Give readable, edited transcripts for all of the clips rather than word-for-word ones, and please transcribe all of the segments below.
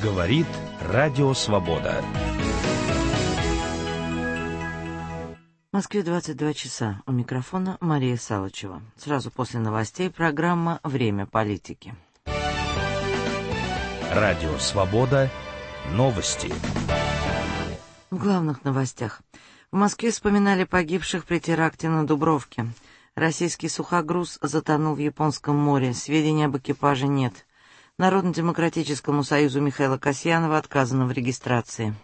Говорит Радио Свобода. В Москве 22 часа. У микрофона Мария Салычева. Сразу после новостей программа «Время политики». Радио Свобода. Новости. В главных новостях. В Москве вспоминали погибших при теракте на Дубровке. Российский сухогруз затонул в Японском море. Сведений об экипаже нет. Народно-демократическому союзу Михаила Касьянова отказано в регистрации.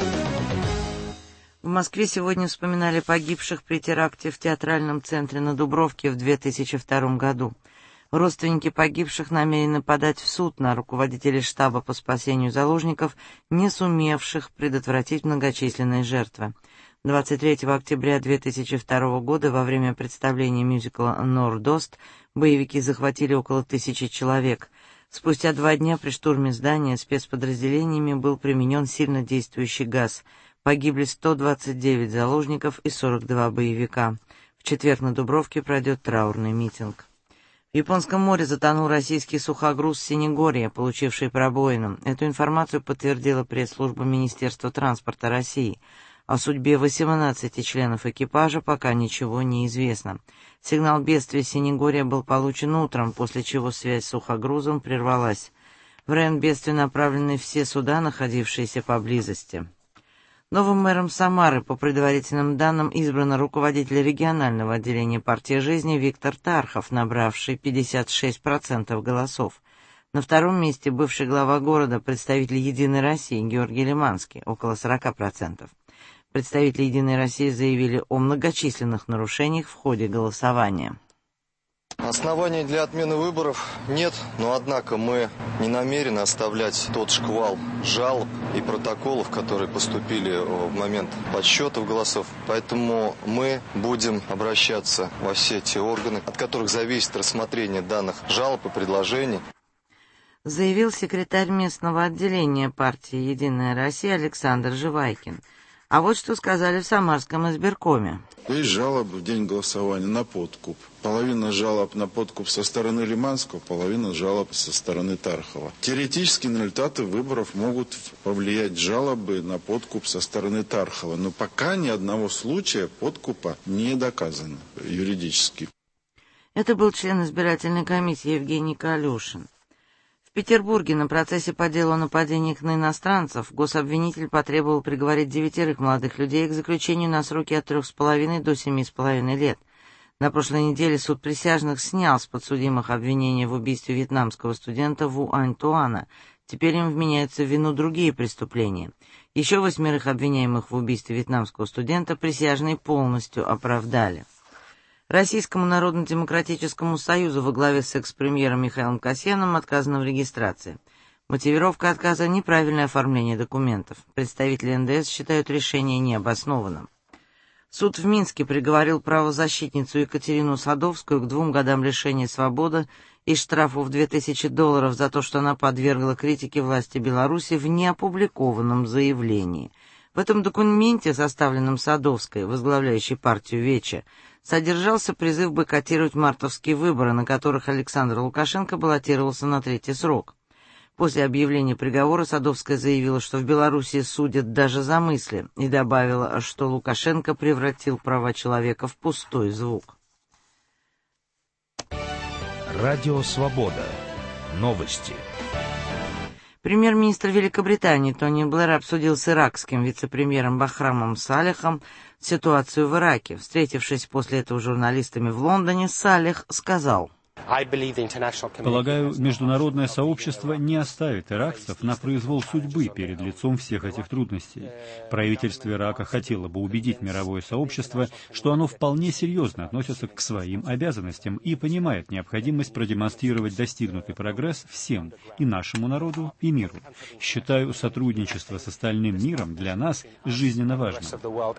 В Москве сегодня вспоминали погибших при теракте в театральном центре на Дубровке в 2002 году. Родственники погибших намерены подать в суд на руководителей штаба по спасению заложников, не сумевших предотвратить многочисленные жертвы. 23 октября 2002 года во время представления мюзикла «Нордост» боевики захватили около 1000 человек. Спустя 2 дня при штурме здания спецподразделениями был применен сильнодействующий газ. Погибли 129 заложников и 42 боевика. В четверг на Дубровке пройдет траурный митинг. В Японском море затонул российский сухогруз «Синегорье», получивший пробоину. Эту информацию подтвердила пресс-служба Министерства транспорта России. О судьбе 18 членов экипажа пока ничего не известно. Сигнал бедствия «Синегорье» был получен утром, после чего связь с сухогрузом прервалась. В район бедствия направлены все суда, находившиеся поблизости. Новым мэром Самары, по предварительным данным, избран руководитель регионального отделения партии «Жизни» Виктор Тархов, набравший 56% голосов. На втором месте бывший глава города, представитель «Единой России» Георгий Лиманский, около 40%. Представители «Единой России» заявили о многочисленных нарушениях в ходе голосования. Оснований для отмены выборов нет, но однако мы не намерены оставлять тот шквал жалоб и протоколов, которые поступили в момент подсчетов голосов. Поэтому мы будем обращаться во все те органы, от которых зависит рассмотрение данных жалоб и предложений. Заявил секретарь местного отделения партии «Единая Россия» Александр Живайкин. А вот что сказали в Самарском избиркоме. Есть жалобы в день голосования на подкуп. Половина жалоб на подкуп со стороны Лиманского, половина жалоб со стороны Тархова. Теоретически на результаты выборов могут повлиять жалобы на подкуп со стороны Тархова. Но пока ни одного случая подкупа не доказано юридически. Это был член избирательной комиссии Евгений Калюшин. В Петербурге на процессе по делу о нападениях на иностранцев гособвинитель потребовал приговорить 9 молодых людей к заключению на сроки от 3,5 до 7,5 лет. На прошлой неделе суд присяжных снял с подсудимых обвинения в убийстве вьетнамского студента Ву Ань Туана. Теперь им вменяются в вину другие преступления. Еще 8 обвиняемых в убийстве вьетнамского студента присяжные полностью оправдали. Российскому народно-демократическому союзу во главе с экс-премьером Михаилом Касьяновым отказано в регистрации. Мотивировка отказа – неправильное оформление документов. Представители НДС считают решение необоснованным. Суд в Минске приговорил правозащитницу Екатерину Садовскую к 2 годам лишения свободы и штрафу в $2000 за то, что она подвергла критике власти Беларуси в неопубликованном заявлении. В этом документе, составленном Садовской, возглавляющей партию «Вече», содержался призыв бойкотировать мартовские выборы, на которых Александр Лукашенко баллотировался на 3-й срок. После объявления приговора Садовская заявила, что в Белоруссии судят даже за мысли, и добавила, что Лукашенко превратил права человека в пустой звук. Радио Свобода. Новости. Премьер-министр Великобритании Тони Блэр обсудил с иракским вице-премьером Бахрамом Салихом ситуацию в Ираке. Встретившись после этого с журналистами в Лондоне, Салих сказал: «Полагаю, международное сообщество не оставит иракцев на произвол судьбы перед лицом всех этих трудностей. Правительство Ирака хотело бы убедить мировое сообщество, что оно вполне серьезно относится к своим обязанностям и понимает необходимость продемонстрировать достигнутый прогресс всем, и нашему народу, и миру. Считаю сотрудничество с остальным миром для нас жизненно важным»,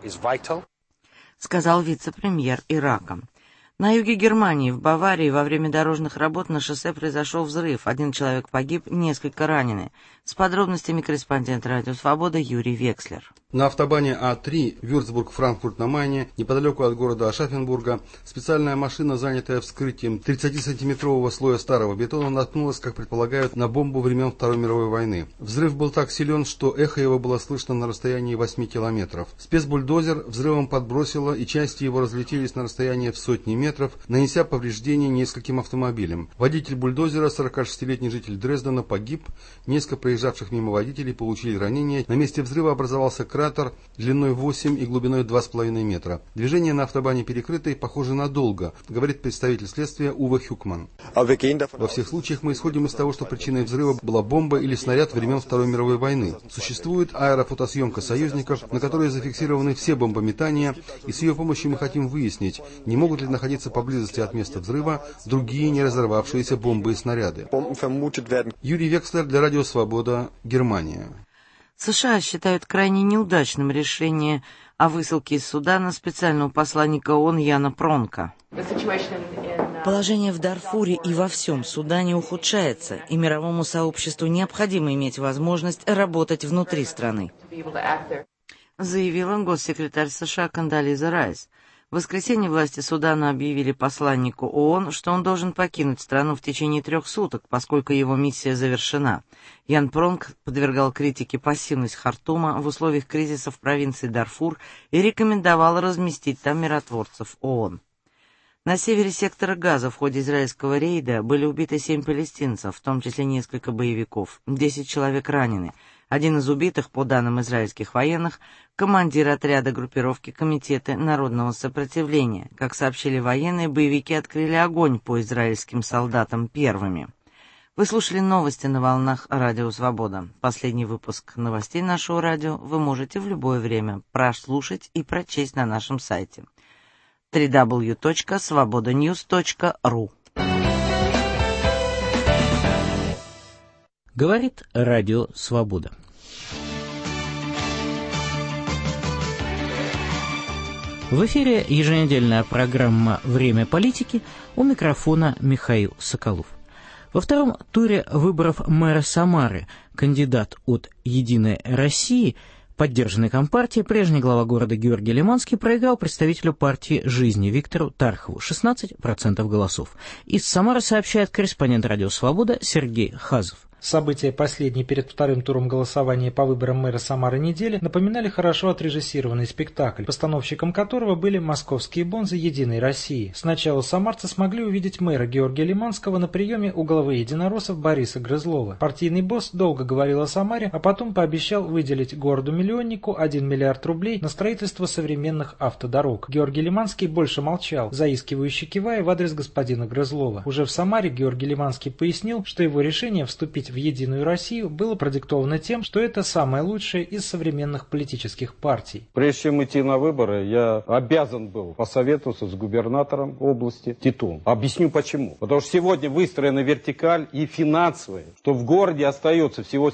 сказал вице-премьер Ирака. На юге Германии, в Баварии, во время дорожных работ на шоссе произошел взрыв. 1 человек погиб, несколько ранены. С подробностями корреспондент «Радио Свобода» Юрий Векслер. На автобане А3 Вюрцбург-Франкфурт-на-Майне, неподалеку от города Ашафенбурга, специальная машина, занятая вскрытием 30-сантиметрового слоя старого бетона, наткнулась, как предполагают, на бомбу времен Второй мировой войны. Взрыв был так силен, что эхо его было слышно на расстоянии 8 километров. Спецбульдозер взрывом подбросило, и части его разлетелись на расстояние в сотни метров, нанеся повреждения нескольким автомобилям. Водитель бульдозера, 46-летний житель Дрездена, погиб. Несколько проезжавших мимо водителей получили ранения. На месте взрыва образовался кратер длиной 8 и глубиной 2,5 метра. Движение на автобане перекрыто и похоже на долго, говорит представитель следствия Уве Хюкман. Во всех случаях мы исходим из того, что причиной взрыва была бомба или снаряд времен Второй мировой войны. Существует аэрофотосъемка союзников, на которой зафиксированы все бомбометания, и с ее помощью мы хотим выяснить, не могут ли находиться поблизости от места взрыва другие не разорвавшиеся бомбы и снаряды. Юрий Векслер для Радио Свобода, Германия. США считают крайне неудачным решение о высылке из Судана специального посланника ООН Яна Пронка. Положение в Дарфуре и во всем Судане ухудшается, и мировому сообществу необходимо иметь возможность работать внутри страны, заявила госсекретарь США Кондолиза Райс. В воскресенье власти Судана объявили посланнику ООН, что он должен покинуть страну в течение 3 суток, поскольку его миссия завершена. Ян Пронк подвергал критике пассивность Хартума в условиях кризиса в провинции Дарфур и рекомендовал разместить там миротворцев ООН. На севере сектора Газа в ходе израильского рейда были убиты 7 палестинцев, в том числе несколько боевиков. 10 человек ранены. Один из убитых, по данным израильских военных, командир отряда группировки Комитета народного сопротивления. Как сообщили военные, боевики открыли огонь по израильским солдатам первыми. Вы слушали новости на волнах Радио Свобода. Последний выпуск новостей нашего радио вы можете в любое время прослушать и прочесть на нашем сайте www.svobodanews.ru. Говорит Радио Свобода. В эфире еженедельная программа «Время политики», у микрофона Михаил Соколов. Во втором туре выборов мэра Самары кандидат от «Единой России», поддержанной Компартией, прежний глава города Георгий Лиманский проиграл представителю партии «Жизни» Виктору Тархову 16% голосов. Из Самары сообщает корреспондент «Радио Свобода» Сергей Хазов. События последней перед вторым туром голосования по выборам мэра Самары недели напоминали хорошо отрежиссированный спектакль, постановщиком которого были московские бонзы «Единой России». Сначала самарцы смогли увидеть мэра Георгия Лиманского на приеме у главы единороссов Бориса Грызлова. Партийный босс долго говорил о Самаре, а потом пообещал выделить городу-миллионнику 1 миллиард рублей на строительство современных автодорог. Георгий Лиманский больше молчал, заискивающе кивая в адрес господина Грызлова. Уже в Самаре Георгий Лиманский пояснил, что его решение вступить в «Единую Россию» было продиктовано тем, что это самое лучшее из современных политических партий. Прежде чем идти на выборы, я обязан был посоветоваться с губернатором области Титом. Объясню почему. Потому что сегодня выстроена вертикаль и финансовая, что в городе остается всего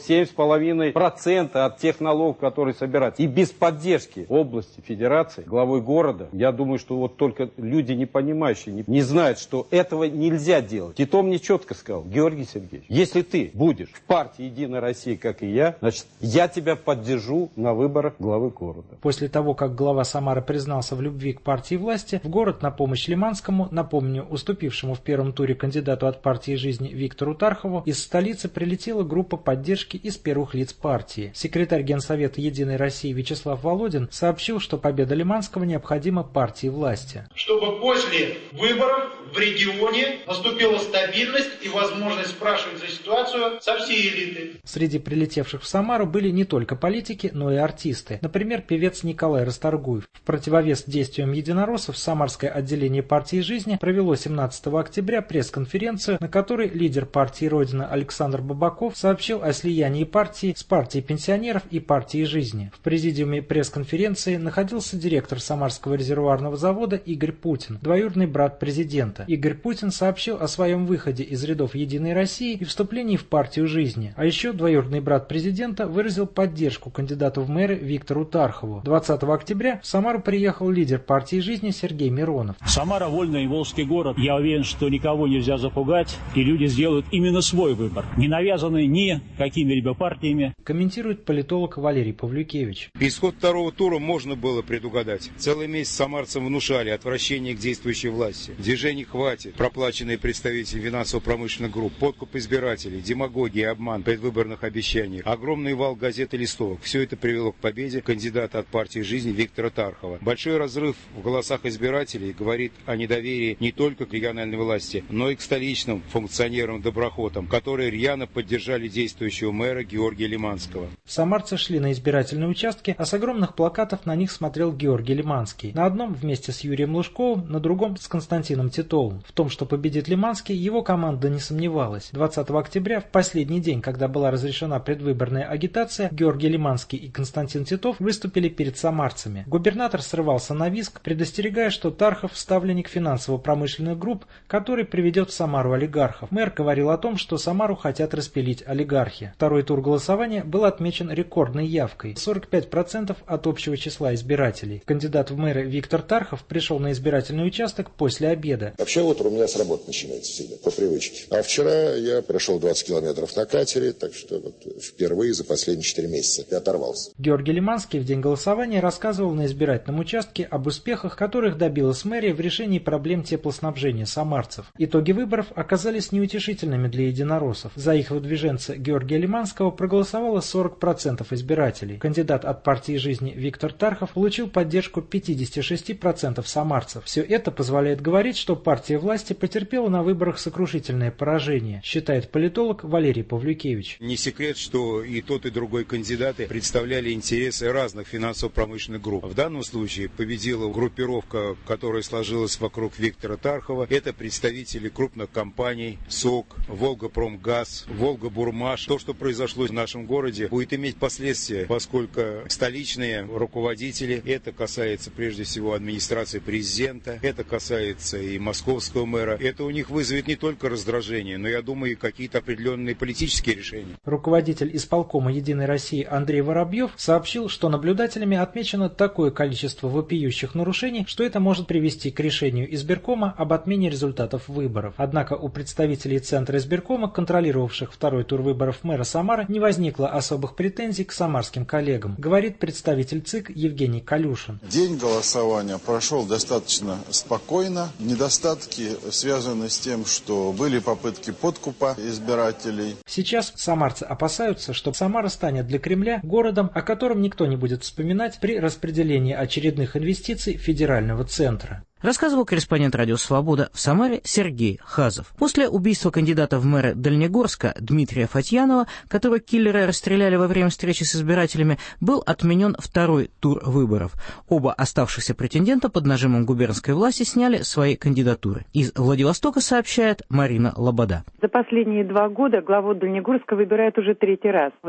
7,5% от тех налогов, которые собираются. И без поддержки области, федерации, главой города, я думаю, что вот только люди не понимающие, не знают, что этого нельзя делать. Тито мне четко сказал: Георгий Сергеевич, если ты будешь в партии «Единая Россия», как и я, значит, я тебя поддержу на выборах главы города. После того, как глава Самары признался в любви к партии власти, в город на помощь Лиманскому, напомню, уступившему в первом туре кандидату от партии «Жизни» Виктору Тархову, из столицы прилетела группа поддержки из первых лиц партии. Секретарь Генсовета «Единой России» Вячеслав Володин сообщил, что победа Лиманского необходима партии власти. Чтобы после выборов в регионе наступила стабильность и возможность спрашивать за ситуацию со всей элиты. Среди прилетевших в Самару были не только политики, но и артисты. Например, певец Николай Расторгуев. В противовес действиям единороссов Самарское отделение партии «Жизни» провело 17 октября пресс-конференцию, на которой лидер партии «Родина» Александр Бабаков сообщил о слиянии партии с партией пенсионеров и партией «Жизни». В президиуме пресс-конференции находился директор Самарского резервуарного завода Игорь Путин, двоюродный брат президента. Игорь Путин сообщил о своем выходе из рядов «Единой России» и вступлении в партию партию жизни. А еще двоюродный брат президента выразил поддержку кандидату в мэры Виктору Тархову. 20 октября в Самару приехал лидер партии жизни Сергей Миронов. Самара — вольный волжский город. Я уверен, что никого нельзя запугать, и люди сделают именно свой выбор, не навязанный ни какими-либо партиями. Комментирует политолог Валерий Павлюкевич. Исход второго тура можно было предугадать. Целый месяц самарцам внушали отвращение к действующей власти. Движений хватит, проплаченные представители финансово-промышленных групп, подкуп избирателей, демагогия, обман, предвыборных обещаний, огромный вал газет и листовок. Все это привело к победе кандидата от партии жизни Виктора Тархова. Большой разрыв в голосах избирателей говорит о недоверии не только к региональной власти, но и к столичным функционерам-доброхотам, которые рьяно поддержали действующего мэра Георгия Лиманского. Самарцы шли на избирательные участки, а с огромных плакатов на них смотрел Георгий Лиманский. На одном вместе с Юрием Лужковым, на другом с Константином Титовым. В том, что победит Лиманский, его команда не сомневалась. 20 октября, в последний день, когда была разрешена предвыборная агитация, Георгий Лиманский и Константин Титов выступили перед самарцами. Губернатор срывался на визг, предостерегая, что Тархов – ставленник финансово-промышленных групп, который приведет в Самару олигархов. Мэр говорил о том, что Самару хотят распилить олигархи. Второй тур голосования был отмечен рекордной явкой – 45% от общего числа избирателей. Кандидат в мэры Виктор Тархов пришел на избирательный участок после обеда. Вообще утро у меня с работы начинается всегда, по привычке. А вчера я прошел 20 километров на катере, так что вот впервые за последние 4 месяца я оторвался. Георгий Лиманский в день голосования рассказывал на избирательном участке об успехах, которых добилась мэрия в решении проблем теплоснабжения самарцев. Итоги выборов оказались неутешительными для единороссов. За их выдвиженца Георгия Лиманского проголосовало 40% избирателей. Кандидат от партии жизни Виктор Тархов получил поддержку 56% самарцев. Все это позволяет говорить, что партия власти потерпела на выборах сокрушительное поражение, считает политолог Валерий Павлюкевич. Не секрет, что и тот, и другой кандидаты представляли интересы разных финансово-промышленных групп. В данном случае победила группировка, которая сложилась вокруг Виктора Тархова. Это представители крупных компаний СОК, Волгопромгаз, Волгобурмаш. То, что произошло в нашем городе, будет иметь последствия, поскольку столичные руководители, это касается прежде всего администрации президента, это касается и московского мэра, это у них вызовет не только раздражение, но, я думаю, и какие-то определенные политические решения. Руководитель исполкома «Единой России» Андрей Воробьев сообщил, что наблюдателями отмечено такое количество вопиющих нарушений, что это может привести к решению избиркома об отмене результатов выборов. Однако у представителей Центра избиркома, контролировавших второй тур выборов мэра Самары, не возникло особых претензий к самарским коллегам, говорит представитель ЦИК Евгений Калюшин. День голосования прошел достаточно спокойно. Недостатки связаны с тем, что были попытки подкупа избирателей. Сейчас самарцы опасаются, что Самара станет для Кремля городом, о котором никто не будет вспоминать при распределении очередных инвестиций федерального центра. Рассказывал корреспондент «Радио Свобода» в Самаре Сергей Хазов. После убийства кандидата в мэры Дальнегорска Дмитрия Фатьянова, которого киллеры расстреляли во время встречи с избирателями, был отменен второй тур выборов. Оба оставшихся претендента под нажимом губернской власти сняли свои кандидатуры. Из Владивостока сообщает Марина Лобода. За последние 2 года главу Дальнегорска выбирают уже 3-й раз. В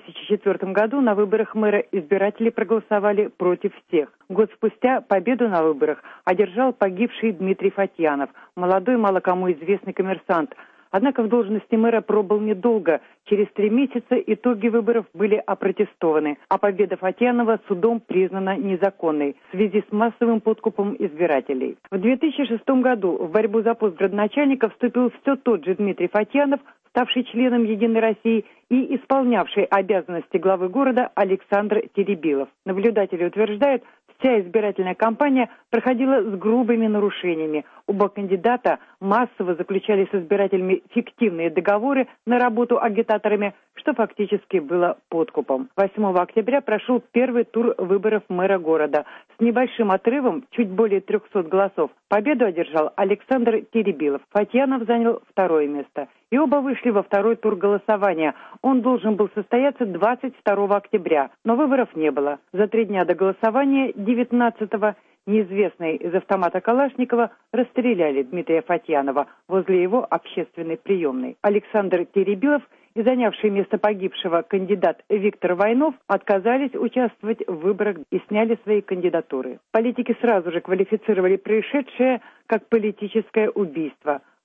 2004 году на выборах мэра избиратели проголосовали против всех. Год спустя победу на выборах одержал погибший Дмитрий Фатьянов, молодой, мало кому известный коммерсант. Однако в должности мэра пробыл недолго. Через 3 месяца итоги выборов были опротестованы, а победа Фатьянова судом признана незаконной в связи с массовым подкупом избирателей. В 2006 году в борьбу за пост градоначальника вступил все тот же Дмитрий Фатьянов, ставший членом «Единой России» и исполнявший обязанности главы города Александр Теребилов. Наблюдатели утверждают, вся избирательная кампания проходила с грубыми нарушениями. Оба кандидата массово заключали с избирателями фиктивные договоры на работу агитаторами, что фактически было подкупом. 8 октября прошел первый тур выборов мэра города. С небольшим отрывом, чуть более 300 голосов, победу одержал Александр Теребилов. Фатьянов занял 2-е место. И оба вышли во второй тур голосования. Он должен был состояться 22 октября, но выборов не было. За 3 дня до голосования, 19-го, неизвестные из автомата Калашникова расстреляли Дмитрия Фатьянова возле его общественной приемной. Александр Теребилов и занявший место погибшего кандидат Виктор Войнов отказались участвовать в выборах и сняли свои кандидатуры. Политики сразу же квалифицировали происшедшее как политическое убийство.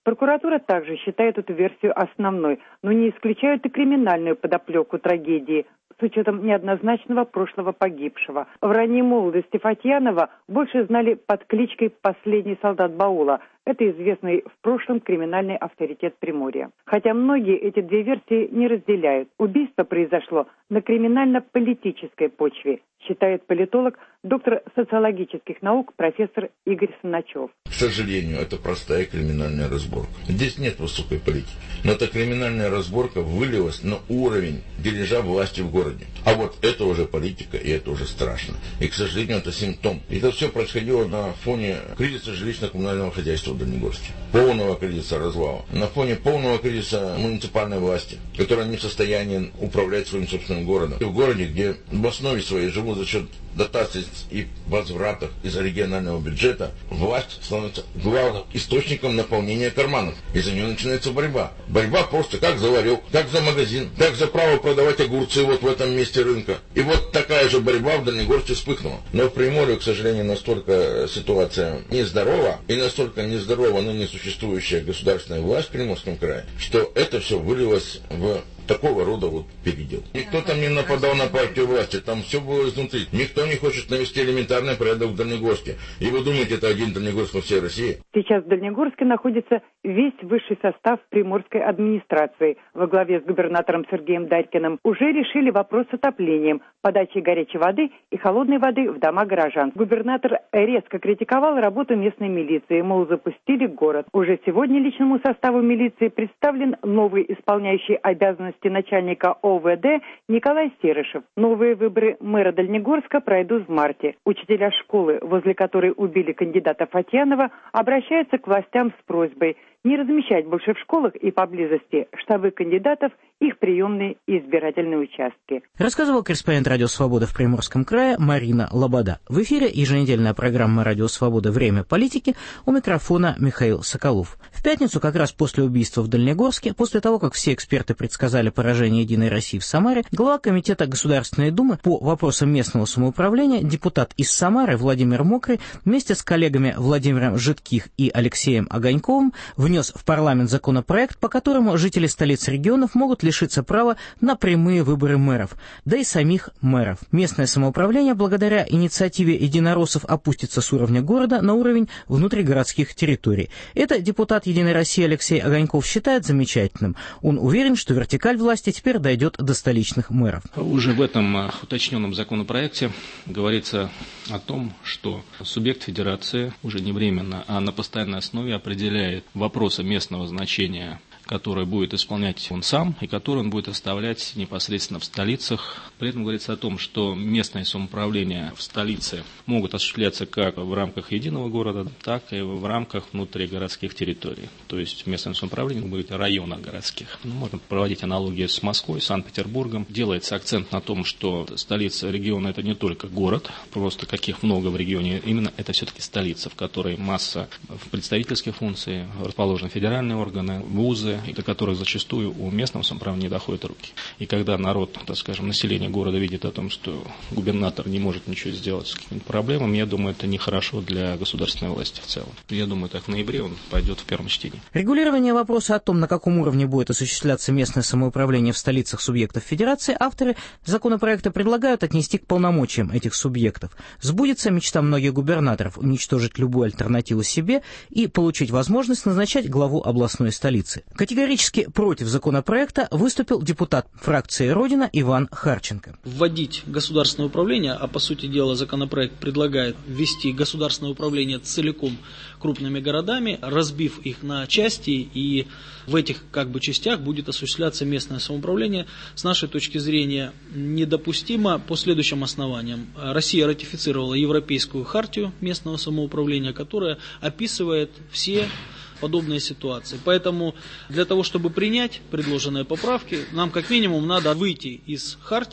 Прокуратура также считает эту версию основной, но не исключают и криминальную подоплеку трагедии, с учетом неоднозначного прошлого погибшего. В ранней молодости Фатьянова больше знали под кличкой «Последний солдат Баула». Это известный в прошлом криминальный авторитет Приморья. Хотя многие эти две версии не разделяют. Убийство произошло на криминально-политической почве, считает политолог, доктор социологических наук профессор Игорь Саначев. К сожалению, это простая криминальная разборка. Здесь нет высокой политики. Но эта криминальная разборка вылилась на уровень дележа власти в городе. А вот это уже политика, и это уже страшно. И, к сожалению, это симптом. И это все происходило на фоне кризиса жилищно-коммунального хозяйства в Дальнегорске. Полного кризиса развала. На фоне полного кризиса муниципальной власти, которая не в состоянии управлять своим собственным городом. И в городе, где в основе своей живут за счет дотаций и возвратов из регионального бюджета, власть становится главным источником наполнения карманов. И за нее начинается борьба. Борьба просто как за ларек, как за магазин, как за право продавать огурцы вот в этом месте рынка. И вот такая же борьба в Дальнегорске вспыхнула. Но в Приморье, к сожалению, настолько ситуация нездорова, и настолько нездорова, но не существующая государственная власть в Приморском крае, что это все вылилось в такого рода вот передел. Никто там не нападал на партию власти, там все было изнутри. Никто не хочет навести элементарный порядок в Дальнегорске. И вы думаете, это один Дальнегорск по всей России? Сейчас в Дальнегорске находится весь высший состав приморской администрации. Во главе с губернатором Сергеем Дарькиным уже решили вопрос с отоплением, подачей горячей воды и холодной воды в дома горожан. Губернатор резко критиковал работу местной милиции, мол, запустили город. Уже сегодня личному составу милиции представлен новый исполняющий обязанности начальника ОВД Николай Серышев. Новые выборы мэра Дальнегорска пройдут в марте. Учителя школы, возле которой убили кандидата Фатьянова, обращаются к властям с просьбой не размещать больше в школах и поблизости штабы кандидатов, их приемные и избирательные участки. Рассказывал корреспондент «Радио Свобода» в Приморском крае Марина Лобода. В эфире еженедельная программа «Радио Свобода. Время политики», у микрофона Михаил Соколов. В пятницу, как раз после убийства в Дальнегорске, после того, как все эксперты предсказали поражение «Единой России» в Самаре, глава Комитета Государственной Думы по вопросам местного самоуправления, депутат из Самары Владимир Мокрый вместе с коллегами Владимиром Жидких и Алексеем Огоньковым внес в парламент законопроект, по которому жители столиц регионов могут лишиться права на прямые выборы мэров, да и самих мэров. Местное самоуправление благодаря инициативе единороссов опустится с уровня города на уровень внутригородских территорий. Это депутат «Единой России» Алексей Огоньков считает замечательным. Он уверен, что вертикаль власти теперь дойдет до столичных мэров. Уже в этом уточненном законопроекте говорится о том, что субъект федерации уже не временно, а на постоянной основе определяет вопросы местного значения, который будет исполнять он сам и который он будет оставлять непосредственно в столицах. При этом говорится о том, что местное самоуправление в столице могут осуществляться как в рамках единого города, так и в рамках внутригородских территорий. То есть местное самоуправление будет в районах городских. Можно проводить аналогии с Москвой, Санкт-Петербургом. Делается акцент на том, что столица региона – это не только город, просто каких много в регионе. Именно это все-таки столица, в которой масса представительских функций, расположены федеральные органы, вузы, до которых зачастую у местного самоуправления не доходят руки. И когда народ, так скажем, население города видит о том, что губернатор не может ничего сделать с какими-то проблемами, я думаю, это нехорошо для государственной власти в целом. Я думаю, так в ноябре он пойдет в первом чтении. Регулирование вопроса о том, на каком уровне будет осуществляться местное самоуправление в столицах субъектов федерации, авторы законопроекта предлагают отнести к полномочиям этих субъектов. Сбудется мечта многих губернаторов уничтожить любую альтернативу себе и получить возможность назначать главу областной столицы. Категорически против законопроекта выступил депутат фракции «Родина» Иван Харченко. Вводить государственное управление, а по сути дела законопроект предлагает ввести государственное управление целиком крупными городами, разбив их на части, и в этих частях будет осуществляться местное самоуправление, с нашей точки зрения недопустимо по следующим основаниям. Россия ратифицировала Европейскую хартию местного самоуправления, которая описывает все подобные ситуации. Поэтому для того, чтобы принять предложенные поправки, нам как минимум надо выйти из хартии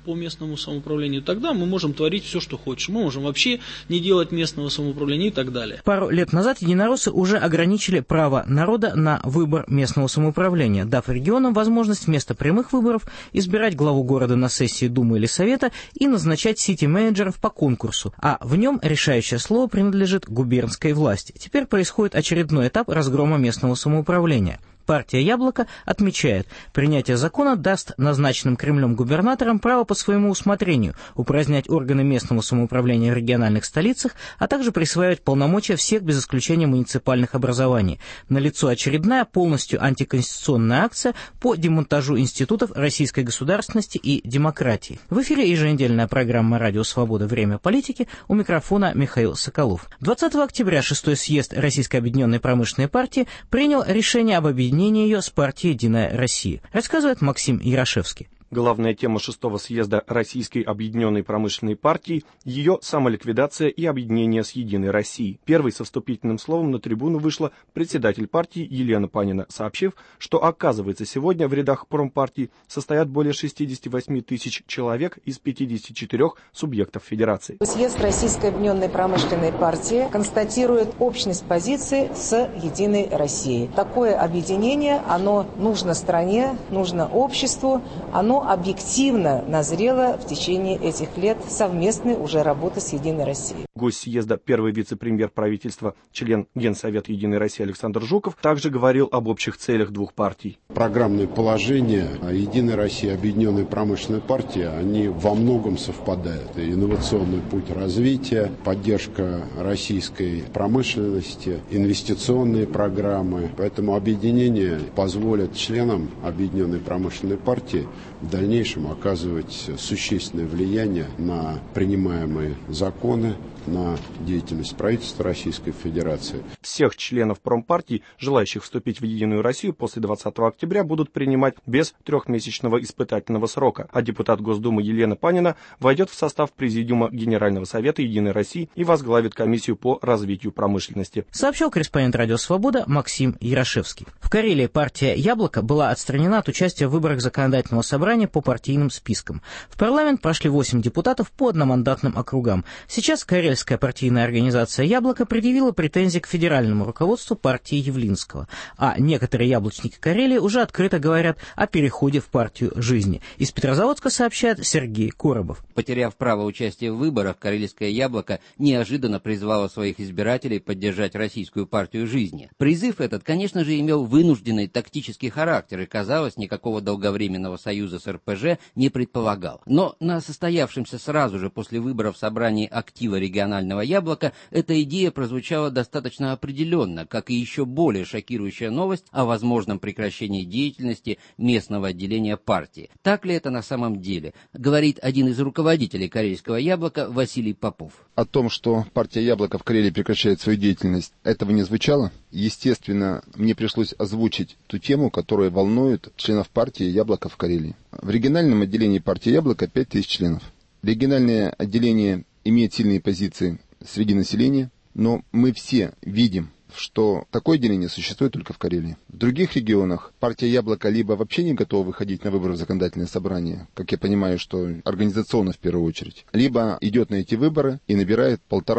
по местному самоуправлению, тогда мы можем творить все, что хочешь. Мы можем вообще не делать местного самоуправления и так далее. Пару лет назад единороссы уже ограничили право народа на выбор местного самоуправления, дав регионам возможность вместо прямых выборов избирать главу города на сессии Думы или Совета и назначать сити-менеджеров по конкурсу, а в нем решающее слово принадлежит губернской власти. Теперь происходит очередной этап разгрома местного самоуправления. Партия «Яблоко» отмечает, принятие закона даст назначенным Кремлем губернаторам право по своему усмотрению упразднять органы местного самоуправления в региональных столицах, а также присваивать полномочия всех без исключения муниципальных образований. Налицо очередная полностью антиконституционная акция по демонтажу институтов российской государственности и демократии. В эфире еженедельная программа «Радио Свобода. Время политики», у микрофона Михаил Соколов. 20 октября 6-й съезд Российской объединенной промышленной партии принял решение об объединении ее с партией «Единая Россия», рассказывает Максим Ярошевский. Главная тема 6-го съезда Российской объединенной промышленной партии – ее самоликвидация и объединение с Единой Россией. Первой со вступительным словом на трибуну вышла председатель партии Елена Панина, сообщив, что, оказывается, сегодня в рядах промпартии состоят более 68 тысяч человек из 54 субъектов федерации. Съезд Российской объединенной промышленной партии констатирует общность позиции с Единой Россией. Такое объединение, оно нужно стране, нужно обществу, оно объективно назрело в течение этих лет совместной уже работы с Единой Россией. Гость съезда, первый вице-премьер правительства, член Генсовета Единой России Александр Жуков, также говорил об общих целях двух партий. Программные положения Единой России, Объединенной промышленной партии, они во многом совпадают. Инновационный путь развития, поддержка российской промышленности, инвестиционные программы. Поэтому объединение позволит членам Объединенной промышленной партии в дальнейшем оказывать существенное влияние на принимаемые законы, на деятельность правительства Российской Федерации. Всех членов промпартий, желающих вступить в Единую Россию после 20 октября, будут принимать без трехмесячного испытательного срока, а депутат Госдумы Елена Панина войдет в состав Президиума Генерального Совета Единой России и возглавит комиссию по развитию промышленности. Сообщил корреспондент «Радио Свобода» Максим Ярошевский. В Карелии партия «Яблоко» была отстранена от участия в выборах законодательного собрания по партийным спискам. В парламент прошли 8 депутатов по одномандатным округам. Сейчас Карелия партийная организация «Яблоко» предъявила претензии к федеральному руководству партии Явлинского, а некоторые яблочники Карелии уже открыто говорят о переходе в партию жизни. Из Петрозаводска сообщает Сергей Коробов. Потеряв право участия в выборах, карельское «Яблоко» неожиданно призвало своих избирателей поддержать российскую партию жизни. Призыв этот, конечно же, имел вынужденный тактический характер и, казалось, никакого долговременного союза с РПЖ не предполагал. Но на состоявшемся сразу же после выборов собрании актива регионального «Яблока» эта идея прозвучала достаточно определенно, как и еще более шокирующая новость о возможном прекращении деятельности местного отделения партии. Так ли это на самом деле, говорит один из руководителей карельского «Яблока» Василий Попов. О том, что партия «Яблоко» в Карелии прекращает свою деятельность, этого не звучало. Естественно, мне пришлось озвучить ту тему, которая волнует членов партии «Яблоко» в Карелии. В региональном отделении партии «Яблоко» 5000 членов. Региональное отделение имеет сильные позиции среди населения, но мы все видим, что такое деление существует только в Карелии. В других регионах партия «Яблоко» либо вообще не готова выходить на выборы в законодательное собрание, как я понимаю, что организационно в первую очередь, либо идет на эти выборы и набирает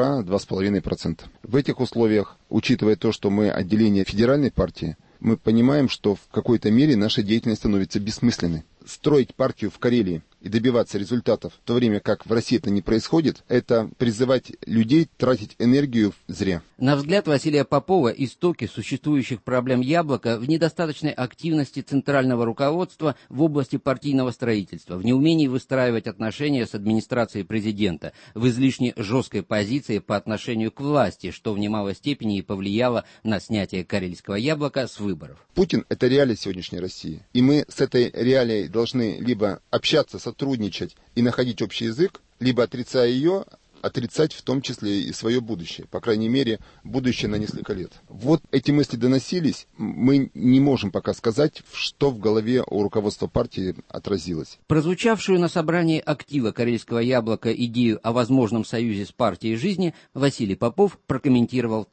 1,5–2,5%. В этих условиях, учитывая то, что мы отделение федеральной партии, мы понимаем, что в какой-то мере наша деятельность становится бессмысленной. Строить партию в Карелии и добиваться результатов, в то время как в России это не происходит, это призывать людей тратить энергию зря. На взгляд Василия Попова, истоки существующих проблем «Яблока» в недостаточной активности центрального руководства в области партийного строительства, в неумении выстраивать отношения с администрацией президента, в излишне жесткой позиции по отношению к власти, что в немалой степени и повлияло на снятие карельского «Яблока» с выборов. Путин – это реалия сегодняшней России. И мы с этой реалией должны либо общаться, сотрудничать и находить общий язык, либо, отрицая ее, отрицать в том числе и свое будущее. По крайней мере, будущее на несколько лет. Вот эти мысли доносились. Мы не можем пока сказать, что в голове у руководства партии отразилось. Прозвучавшую на собрании актива карельского «Яблока» идею о возможном союзе с партией жизни Василий Попов прокомментировал так.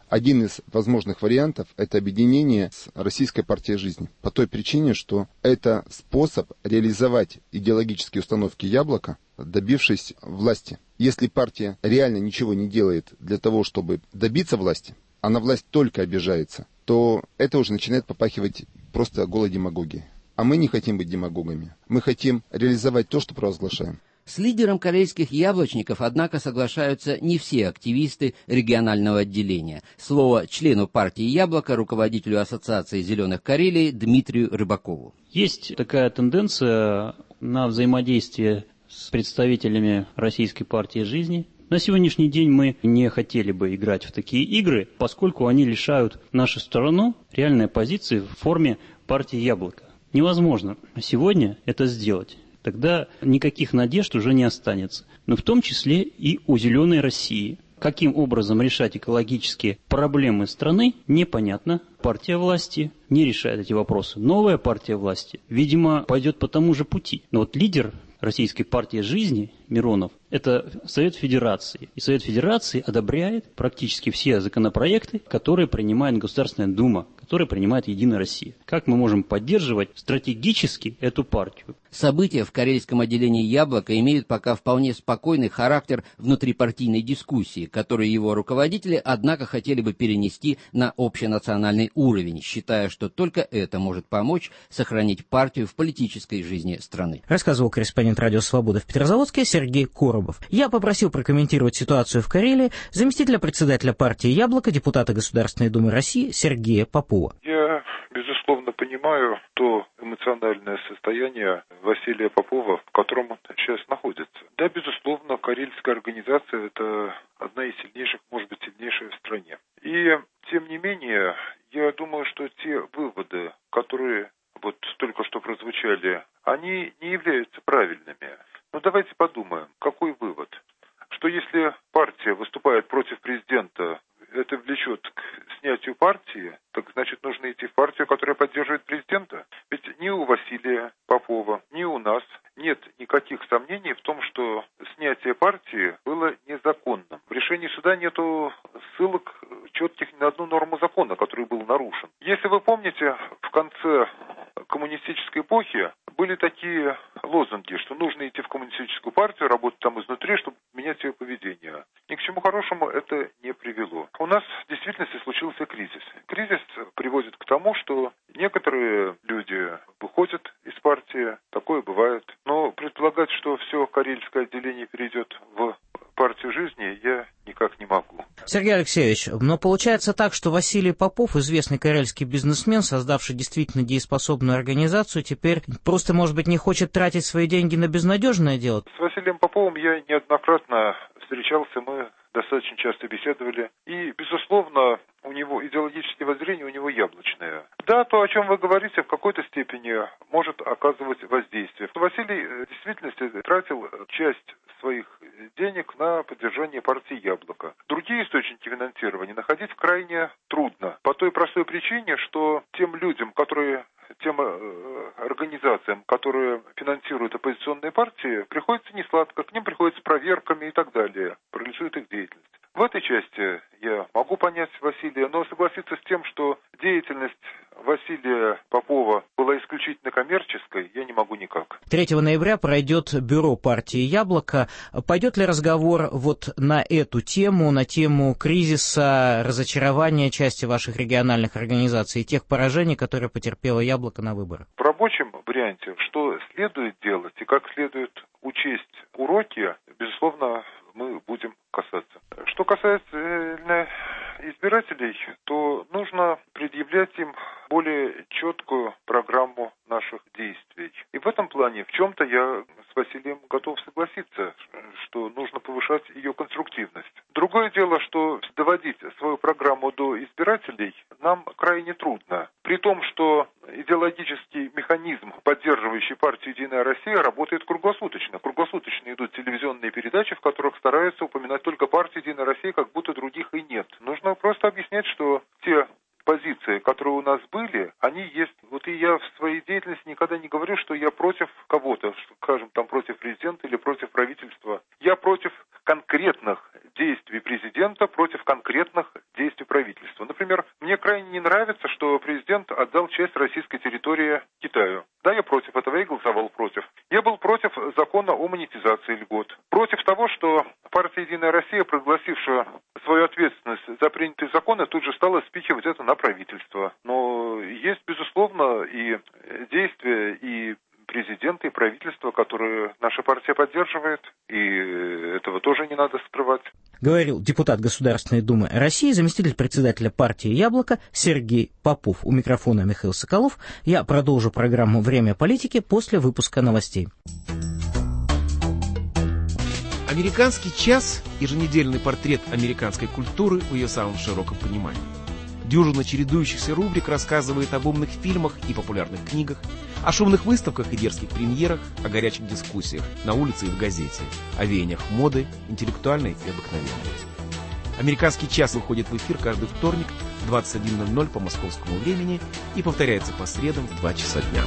Один из возможных вариантов – это объединение с Российской партией жизни. По той причине, что это способ реализовать идеологические установки «Яблока», добившись власти. Если партия реально ничего не делает для того, чтобы добиться власти, а на власть только обижается, то это уже начинает попахивать просто голой демагогией. А мы не хотим быть демагогами. Мы хотим реализовать то, что провозглашаем. С лидером карельских яблочников, однако, соглашаются не все активисты регионального отделения. Слово члену партии «Яблоко», руководителю Ассоциации зеленых Карелии Дмитрию Рыбакову. Есть такая тенденция на взаимодействие с представителями Российской партии жизни. На сегодняшний день мы не хотели бы играть в такие игры, поскольку они лишают нашу страну реальной позиции в форме партии «Яблоко». Невозможно сегодня это сделать. Тогда никаких надежд уже не останется. Но в том числе и у «Зеленой России». Каким образом решать экологические проблемы страны, непонятно. Партия власти не решает эти вопросы. Новая партия власти, видимо, пойдет по тому же пути. Но вот лидер Российской партии жизни Миронов – это Совет Федерации. И Совет Федерации одобряет практически все законопроекты, которые принимает Государственная Дума, которые принимает Единая Россия. Как мы можем поддерживать стратегически эту партию? События в карельском отделении «Яблоко» имеют пока вполне спокойный характер внутрипартийной дискуссии, которую его руководители, однако, хотели бы перенести на общенациональный уровень, считая, что только это может помочь сохранить партию в политической жизни страны. Рассказывал корреспондент «Радио Свобода» в Петрозаводске Сергей Коробов. Я попросил прокомментировать ситуацию в Карелии заместителя председателя партии «Яблоко», депутата Государственной Думы России Сергея Попова. Я, безусловно, понимаю то эмоциональное состояние Василия Попова, в котором он сейчас находится. Да, безусловно, карельская организация – это одна из сильнейших, может быть, сильнейшая в стране. И, тем не менее, я думаю, что те выводы, которые вот только что прозвучали, они не являются правильными. Но давайте подумаем, какой вывод? Что если партия выступает против президента, это влечет к снятию партии, так значит нужно идти в партию, которая поддерживает президента. Ведь ни у Василия Попова, ни у нас нет никаких сомнений в том, что снятие партии было незаконным. В решении суда нету ссылок четких ни на одну норму закона, который был нарушен. Если вы помните, в конце коммунистической эпохи были такие лозунги, что нужно идти в коммунистическую партию, работать там изнутри, чтобы менять ее поведение. Ни к чему хорошему это не привело. У нас в действительности случился кризис. Кризис приводит к тому, что некоторые люди выходят из партии, такое бывает. Но предполагать, что все карельское отделение перейдет в партию жизни, я никак не могу. Сергей Алексеевич, но получается так, что Василий Попов, известный карельский бизнесмен, создавший действительно дееспособную организацию, теперь просто, может быть, не хочет тратить свои деньги на безнадежное дело? С Василием Поповым я неоднократно встречался, мы достаточно часто беседовали. И, безусловно, у него идеологические воззрения, у него яблочные. Да, то, о чем вы говорите, в какой-то степени может оказывать воздействие. Василий в действительности тратил часть своих денег на поддержание партии «Яблоко». Другие источники финансирования находить крайне трудно. По той простой причине, что тем людям, тем организациям, которые финансируют оппозиционные партии, приходится несладко, к ним приходится с проверками и так далее, парализует их деятельность. В этой части я могу понять Василия, но согласиться с тем, что деятельность Василия Попова была исключительно коммерческой, я не могу никак. 3 ноября пройдет бюро партии «Яблоко». Пойдет ли разговор вот на эту тему, на тему кризиса, разочарования части ваших региональных организаций и тех поражений, которые потерпело «Яблоко» на выборах? В рабочем варианте, что следует делать и как следует учесть уроки, безусловно, мы будем касаться. Что касается избирателей, то нужно предъявлять им более четкую программу наших действий. И в этом плане в чем-то я с Василием готов согласиться, что нужно повышать ее конструктивность. Другое дело, что доводить свою программу до избирателей нам крайне трудно. При том, что идеологический механизм, поддерживающий партию «Единая Россия», работает круглосуточно. Круглосуточно идут телевизионные передачи, в которых стараются упоминать только партию «Единая Россия», как будто других и нет. Нужно просто объяснять, что те позиции, которые у нас были, они есть. Вот и я в своей деятельности никогда не говорю, что я против кого-то, скажем, там против президента или против правительства. Я против конкретных действий президента, против конкретных действий правительства. Например, мне крайне не нравится, что президент отдал часть российской территории Китаю. Да, я против этого, я голосовал против. Я был против закона о монетизации льгот. Против того, что партия «Единая Россия», прогласившая свою ответственность за принятые законы, тут же стала спихивать это на правительство. Но есть, безусловно, и действия, и президента, и правительства, которые наша партия поддерживает, и этого тоже не надо скрывать. Говорил депутат Государственной Думы России, заместитель председателя партии «Яблоко» Сергей Попов. У микрофона Михаил Соколов. Я продолжу программу «Время политики» после выпуска новостей. «Американский час» – еженедельный портрет американской культуры в ее самом широком понимании. Дюжина чередующихся рубрик рассказывает об умных фильмах и популярных книгах, о шумных выставках и дерзких премьерах, о горячих дискуссиях на улице и в газете, о веяниях моды, интеллектуальной и обыкновенной. «Американский час» выходит в эфир каждый вторник в 21:00 по московскому времени и повторяется по средам в 2 часа дня.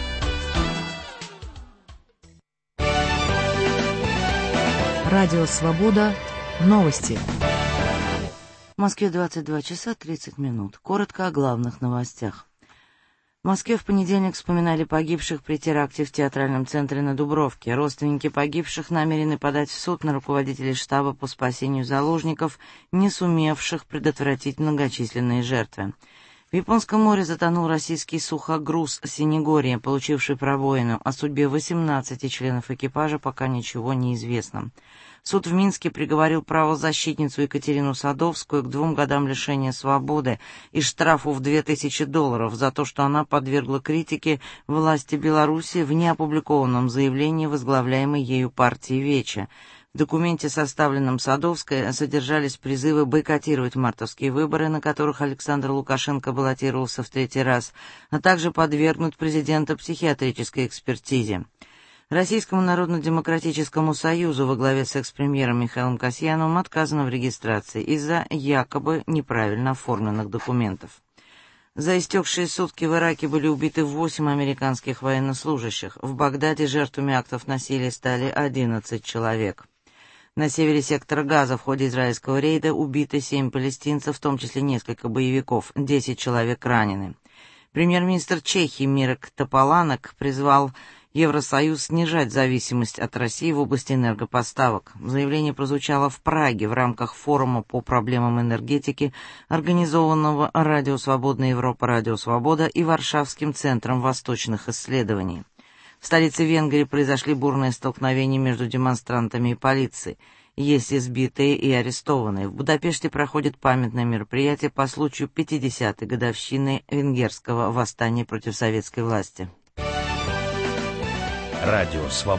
Радио «Свобода». Новости. В Москве 22 часа 30 минут. Коротко о главных новостях. В Москве в понедельник вспоминали погибших при теракте в театральном центре на Дубровке. Родственники погибших намерены подать в суд на руководителей штаба по спасению заложников, не сумевших предотвратить многочисленные жертвы. В Японском море затонул российский сухогруз «Синегорье», получивший пробоину. О судьбе 18 членов экипажа пока ничего не известно. Суд в Минске приговорил правозащитницу Екатерину Садовскую к 2 годам лишения свободы и штрафу в $2000 за то, что она подвергла критике власти Беларуси в неопубликованном заявлении возглавляемой ею партии «Веча». В документе, составленном Садовской, содержались призывы бойкотировать мартовские выборы, на которых Александр Лукашенко баллотировался в 3-й раз, а также подвергнуть президента психиатрической экспертизе. Российскому Народно-демократическому союзу во главе с экс-премьером Михаилом Касьяновым отказано в регистрации из-за якобы неправильно оформленных документов. За истекшие сутки в Ираке были убиты 8 американских военнослужащих. В Багдаде жертвами актов насилия стали 11 человек. На севере сектора Газа в ходе израильского рейда убиты 7 палестинцев, в том числе несколько боевиков, 10 человек ранены. Премьер-министр Чехии Мирек Тополанек призвал Евросоюз снижать зависимость от России в области энергопоставок. Заявление прозвучало в Праге в рамках форума по проблемам энергетики, организованного Радио Свободная Европа, Радио Свобода и Варшавским центром восточных исследований. В столице Венгрии произошли бурные столкновения между демонстрантами и полицией. Есть избитые и арестованные. В Будапеште проходит памятное мероприятие по случаю 50-й годовщины венгерского восстания против советской власти. Радио «Свобода».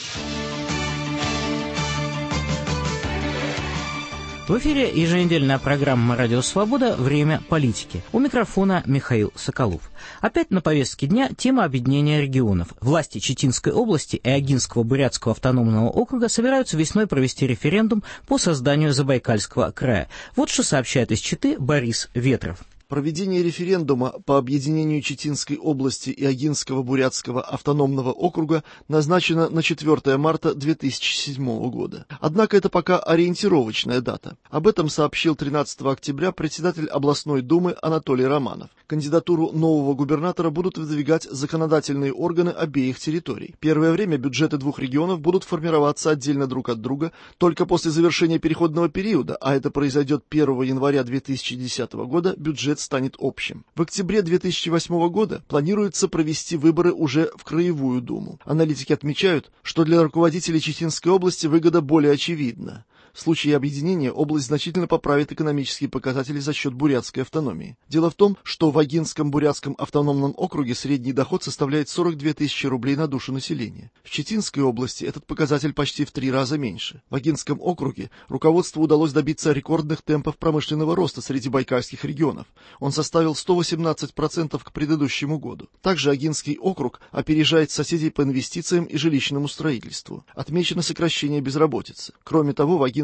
В эфире еженедельная программа «Радио Свобода. Время политики». У микрофона Михаил Соколов. Опять на повестке дня тема объединения регионов. Власти Читинской области и Огинского Бурятского автономного округа собираются весной провести референдум по созданию Забайкальского края. Вот что сообщает из Читы Борис Ветров. Проведение референдума по объединению Читинской области и Огинского Бурятского автономного округа назначено на 4 марта 2007 года. Однако это пока ориентировочная дата. Об этом сообщил 13 октября председатель областной думы Анатолий Романов. Кандидатуру нового губернатора будут выдвигать законодательные органы обеих территорий. Первое время бюджеты двух регионов будут формироваться отдельно друг от друга только после завершения переходного периода, а это произойдет 1 января 2010 года, бюджет станет общим. В октябре 2008 года планируется провести выборы уже в Краевую думу. Аналитики отмечают, что для руководителей Читинской области выгода более очевидна. В случае объединения область значительно поправит экономические показатели за счет бурятской автономии. Дело в том, что в Огинском Бурятском автономном округе средний доход составляет 42 тысячи рублей на душу населения. В Читинской области этот показатель почти в 3 раза меньше. В Огинском округе руководству удалось добиться рекордных темпов промышленного роста среди байкальских регионов. Он составил 118% к предыдущему году. Также Огинский округ опережает соседей по инвестициям и жилищному строительству. Отмечено сокращение безработицы. Кроме того, в Огинском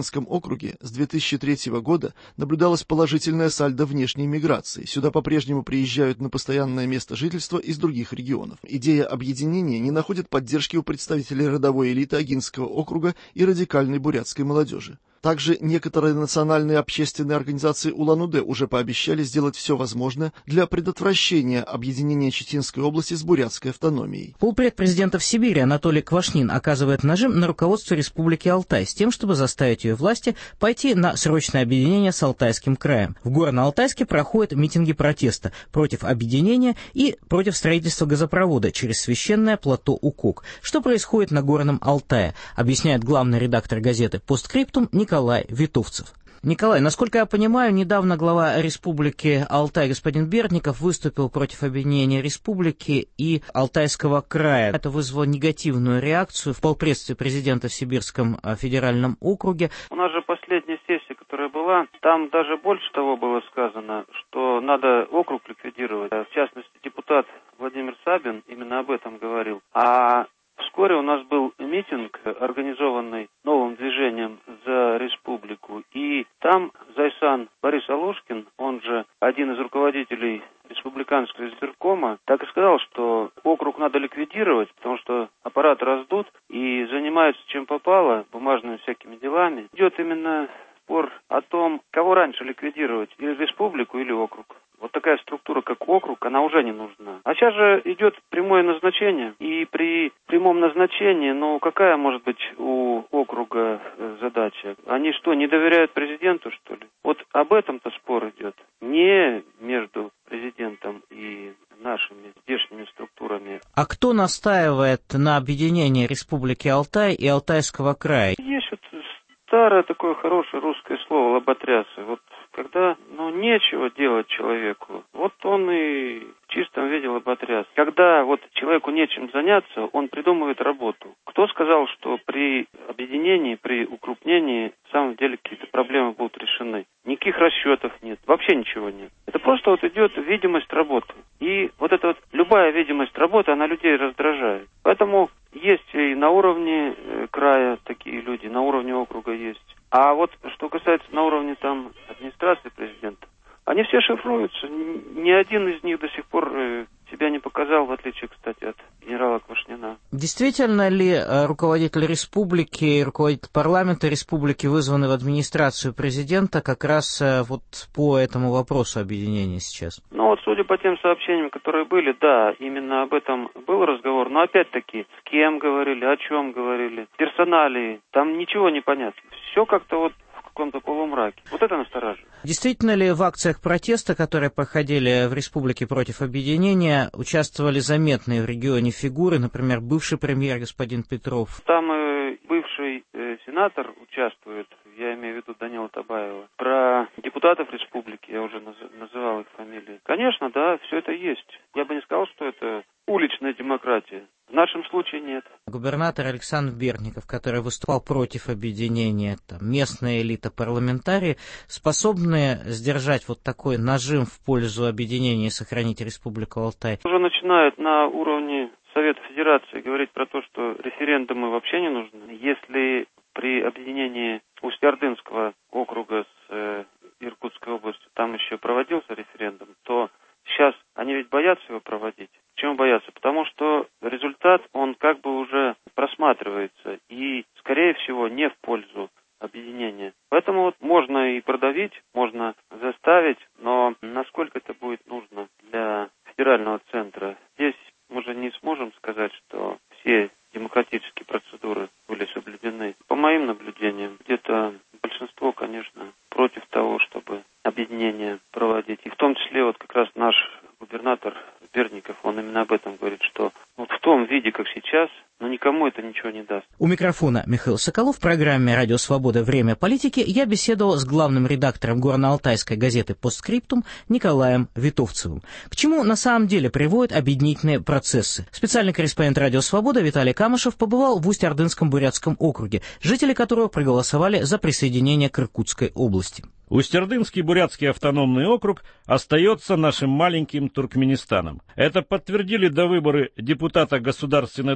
Бурятинском округе с 2003 года наблюдалось положительное сальдо внешней миграции. Сюда по-прежнему приезжают на постоянное место жительства из других регионов. Идея объединения не находит поддержки у представителей родовой элиты Агинского округа и радикальной бурятской молодежи. Также некоторые национальные общественные организации Улан-Удэ уже пообещали сделать все возможное для предотвращения объединения Читинской области с бурятской автономией. Полпред президента в Сибири Анатолий Квашнин оказывает нажим на руководство Республики Алтай с тем, чтобы заставить ее власти пойти на срочное объединение с Алтайским краем. В Горно-Алтайске проходят митинги протеста против объединения и против строительства газопровода через священное плато Укок. Что происходит на Горном Алтае, объясняет главный редактор газеты «Постскриптум» Николай Витовцев. Николай, насколько я понимаю, недавно глава Республики Алтай господин Бердников выступил против объединения республики и Алтайского края. Это вызвало негативную реакцию в полпредстве президента в Сибирском федеральном округе. У нас же последняя сессия, которая была, там даже больше того было сказано, что надо округ ликвидировать. В частности, депутат Владимир Сабин именно об этом говорил. А вскоре у нас был митинг, организованный новым движением «За республику», и там Зайсан Борис Алушкин, он же один из руководителей республиканского избиркома, так и сказал, что округ надо ликвидировать, потому что аппарат раздут и занимаются чем попало, бумажными всякими делами. Идет именно спор о том, кого раньше ликвидировать, или республику, или округ. Вот такая структура, как округ, она уже не нужна. А сейчас же идет прямое назначение. И при прямом назначении, какая может быть у округа задача? Они что, не доверяют президенту, что ли? Вот об этом-то спор идет. Не между президентом и нашими здешними структурами. А кто настаивает на объединении Республики Алтай и Алтайского края? Есть вот старое такое хорошее русское слово «лоботрясы». Вот когда, нечего делать человеку, вот он и в чистом виде лоботряс. Когда вот человеку нечем заняться, он придумывает работу. Кто сказал, что при объединении, при укрупнении, в самом деле какие-то проблемы будут решены? Никаких расчетов нет, вообще ничего нет. Это просто вот идет видимость работы. И вот эта вот любая видимость работы, она людей раздражает. Поэтому есть и на уровне края такие люди, на уровне округа есть. А вот что касается на уровне там администрации президента, они все шифруются. Ни один из них до сих пор себя не показал, в отличие, кстати, от генерала Квашнина. Действительно ли руководитель республики, руководитель парламента республики вызваны в администрацию президента как раз вот по этому вопросу объединения сейчас? Судя по тем сообщениям, которые были, да, именно об этом был разговор. Но опять-таки, с кем говорили, о чем говорили, персоналии, там ничего не понятно. Все как-то вот в каком-то полумраке. Вот это настораживает. Действительно ли в акциях протеста, которые проходили в республике против объединения, участвовали заметные в регионе фигуры, например, бывший премьер господин Петров? Там бывший сенатор участвует, я имею в виду Данила Табаева. Про депутатов республики, я уже называл их фамилии. Конечно, да, все это есть. Я бы не сказал, что это уличная демократия. В нашем случае нет. Губернатор Александр Бердников, который выступал против объединения, местная элита, парламентарии, способны сдержать вот такой нажим в пользу объединения и сохранить Республику Алтай? Уже начинают на уровне Совета Федерации говорить про то, что референдумы вообще не нужны. Если при объединении Усть-Ордынского округа с Иркутской областью там еще проводился референдум, то сейчас они ведь боятся его проводить. Почему боятся? Потому что результат, он как бы уже просматривается и, скорее всего, не в пользу объединения. Поэтому вот можно и продавить, можно заставить, но насколько это будет нужно для федерального центра, здесь мы же не сможем сказать, что все демократические процедуры были соблюдены. По моим наблюдениям, где-то большинство, конечно, против того, чтобы объединение проводить. И в том числе вот как раз наш губернатор Бердников, он именно об этом говорит, что вот в том виде, как сейчас, никому это ничего не даст. У микрофона Михаил Соколов. В программе «Радио Свобода. Время политики» я беседовал с главным редактором горно-алтайской газеты «Постскриптум» Николаем Витовцевым. К чему на самом деле приводят объединительные процессы? Специальный корреспондент «Радио Свобода» Виталий Камышев побывал в Усть-Ордынском бурятском округе, жители которого проголосовали за присоединение к Иркутской области. Усть-Ордынский бурятский автономный округ остается нашим маленьким Туркменистаном. Это подтвердили до выборы депутата Государственной Думы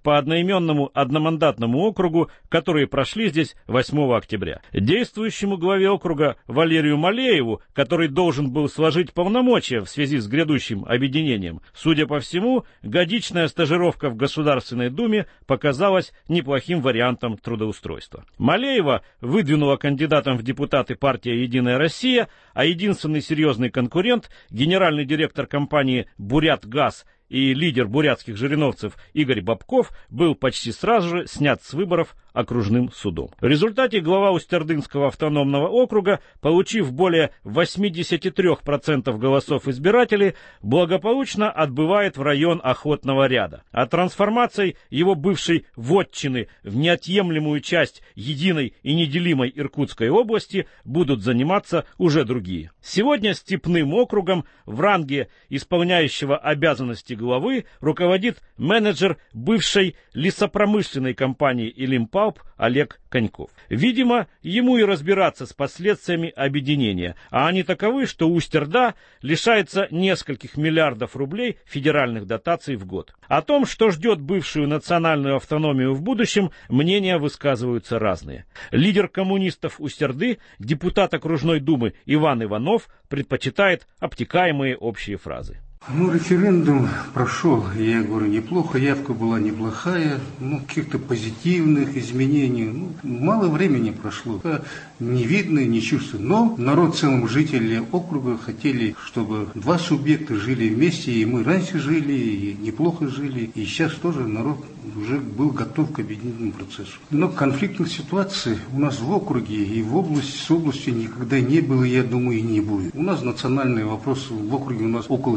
по одноименному одномандатному округу, которые прошли здесь 8 октября. Действующему главе округа Валерию Малееву, который должен был сложить полномочия в связи с грядущим объединением, судя по всему, годичная стажировка в Государственной Думе показалась неплохим вариантом трудоустройства. Малеева выдвинула кандидатом в депутаты партия «Единая Россия», а единственный серьезный конкурент, генеральный директор компании «Бурятгаз» и лидер бурятских жириновцев Игорь Бабков, был почти сразу же снят с выборов окружным судом. В результате глава Усть-Ордынского автономного округа, получив более 83% голосов избирателей, благополучно отбывает в район Охотного ряда. А трансформацией его бывшей вотчины в неотъемлемую часть единой и неделимой Иркутской области будут заниматься уже другие. Сегодня Степным округом в ранге исполняющего обязанности главы руководит менеджер бывшей лесопромышленной компании «Илимпалп» Олег Коньков. Видимо, ему и разбираться с последствиями объединения, а они таковы, что Усть-Орда лишается нескольких миллиардов рублей федеральных дотаций в год. О том, что ждет бывшую национальную автономию в будущем, мнения высказываются разные. Лидер коммунистов Усть-Орды, депутат окружной думы Иван Иванов, предпочитает обтекаемые общие фразы. Референдум прошел, я говорю, неплохо, явка была неплохая, каких-то позитивных изменений, мало времени прошло, не видно, не чувствую. Но народ в целом, жители округа хотели, чтобы два субъекта жили вместе, и мы раньше жили, и неплохо жили, и сейчас тоже народ уже был готов к объединительному процессу. Но конфликтных ситуаций у нас в округе и в области, с областью никогда не было, я думаю, и не будет. У нас национальные вопросы, в округе у нас около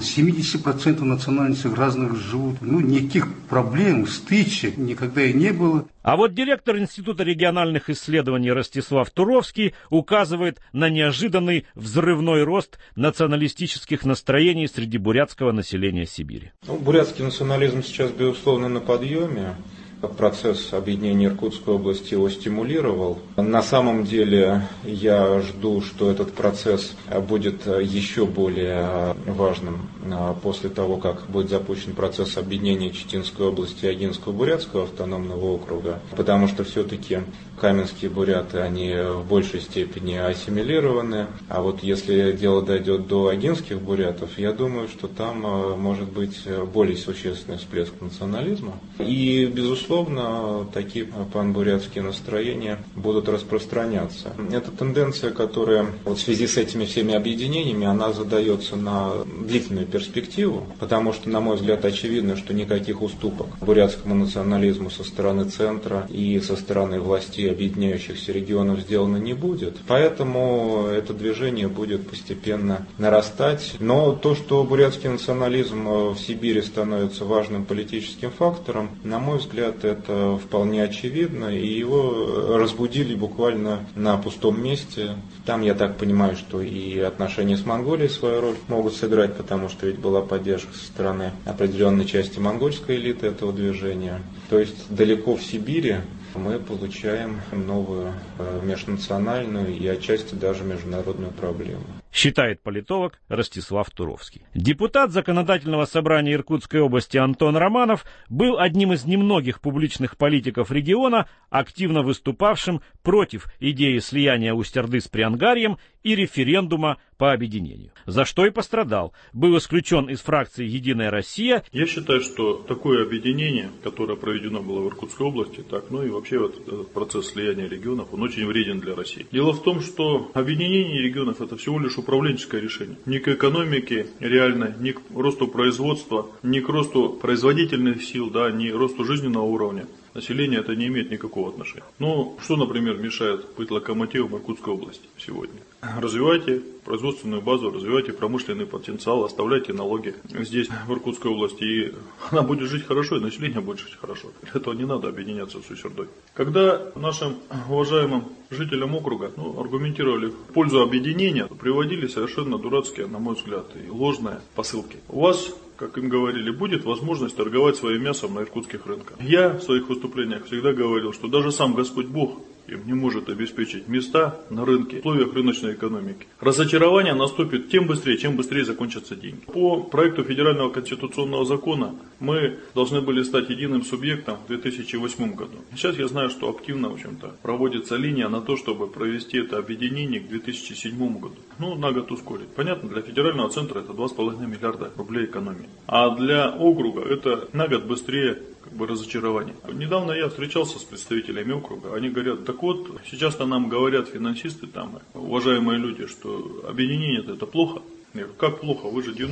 70% национальностей разных живут. Никаких проблем, стычек никогда и не было. А вот директор Института региональных исследований Ростислав Туровский указывает на неожиданный взрывной рост националистических настроений среди бурятского населения Сибири. Бурятский национализм сейчас, безусловно, на подъеме. Процесс объединения Иркутской области его стимулировал. На самом деле я жду, что этот процесс будет еще более важным после того, как будет запущен процесс объединения Читинской области и Агинского бурятского автономного округа, потому что все-таки каменские буряты, они в большей степени ассимилированы, а вот если дело дойдет до агинских бурятов, я думаю, что там может быть более существенный всплеск национализма. И, безусловно, такие панбурятские настроения будут распространяться. Это тенденция, которая в связи с этими всеми объединениями, она задается на длительную перспективу, потому что, на мой взгляд, очевидно, что никаких уступок бурятскому национализму со стороны центра и со стороны властей объединяющихся регионов сделано не будет. Поэтому это движение будет постепенно нарастать. Но то, что бурятский национализм в Сибири становится важным политическим фактором, на мой взгляд, это вполне очевидно. И его разбудили буквально на пустом месте. Там, я так понимаю, что и отношения с Монголией свою роль могут сыграть, потому что ведь была поддержка со стороны определенной части монгольской элиты этого движения. То есть далеко в Сибири мы получаем новую межнациональную и отчасти даже международную проблему. Считает политолог Ростислав Туровский. Депутат Законодательного собрания Иркутской области Антон Романов был одним из немногих публичных политиков региона, активно выступавшим против идеи слияния Усть-Орды с Приангарьем и референдума по объединению. За что и пострадал. Был исключен из фракции «Единая Россия». Я считаю, что такое объединение, которое проведено было в Иркутской области, и вообще этот процесс слияния регионов, он очень вреден для России. Дело в том, что объединение регионов – это всего лишь управленческое решение. Ни к экономике реально, ни к росту производства, ни к росту производительных сил, ни росту жизненного уровня населения это не имеет никакого отношения. Что, например, мешает быть локомотивом Иркутской области сегодня? Развивайте производственную базу, развивайте промышленный потенциал, оставляйте налоги здесь, в Иркутской области, и она будет жить хорошо, и население будет жить хорошо. Для этого не надо объединяться с Усть-Ордой. Когда нашим уважаемым жителям округа аргументировали в пользу объединения, приводили совершенно дурацкие, на мой взгляд, и ложные посылки. У вас, как им говорили, будет возможность торговать своим мясом на иркутских рынках. Я в своих выступлениях всегда говорил, что даже сам Господь Бог им не может обеспечить места на рынке в условиях рыночной экономики. Разочарование наступит тем быстрее, чем быстрее закончатся деньги. По проекту федерального конституционного закона мы должны были стать единым субъектом в 2008 году. Сейчас я знаю, что активно, в общем-то, проводится линия на то, чтобы провести это объединение к 2007 году. На год ускорить. Понятно, для федерального центра это 2,5 миллиарда рублей экономии. А для округа это на год быстрее разочарование. Недавно я встречался с представителями округа. Они говорят, так вот, сейчас-то нам говорят финансисты, уважаемые люди, что объединение это плохо. Я говорю, как плохо? Вы же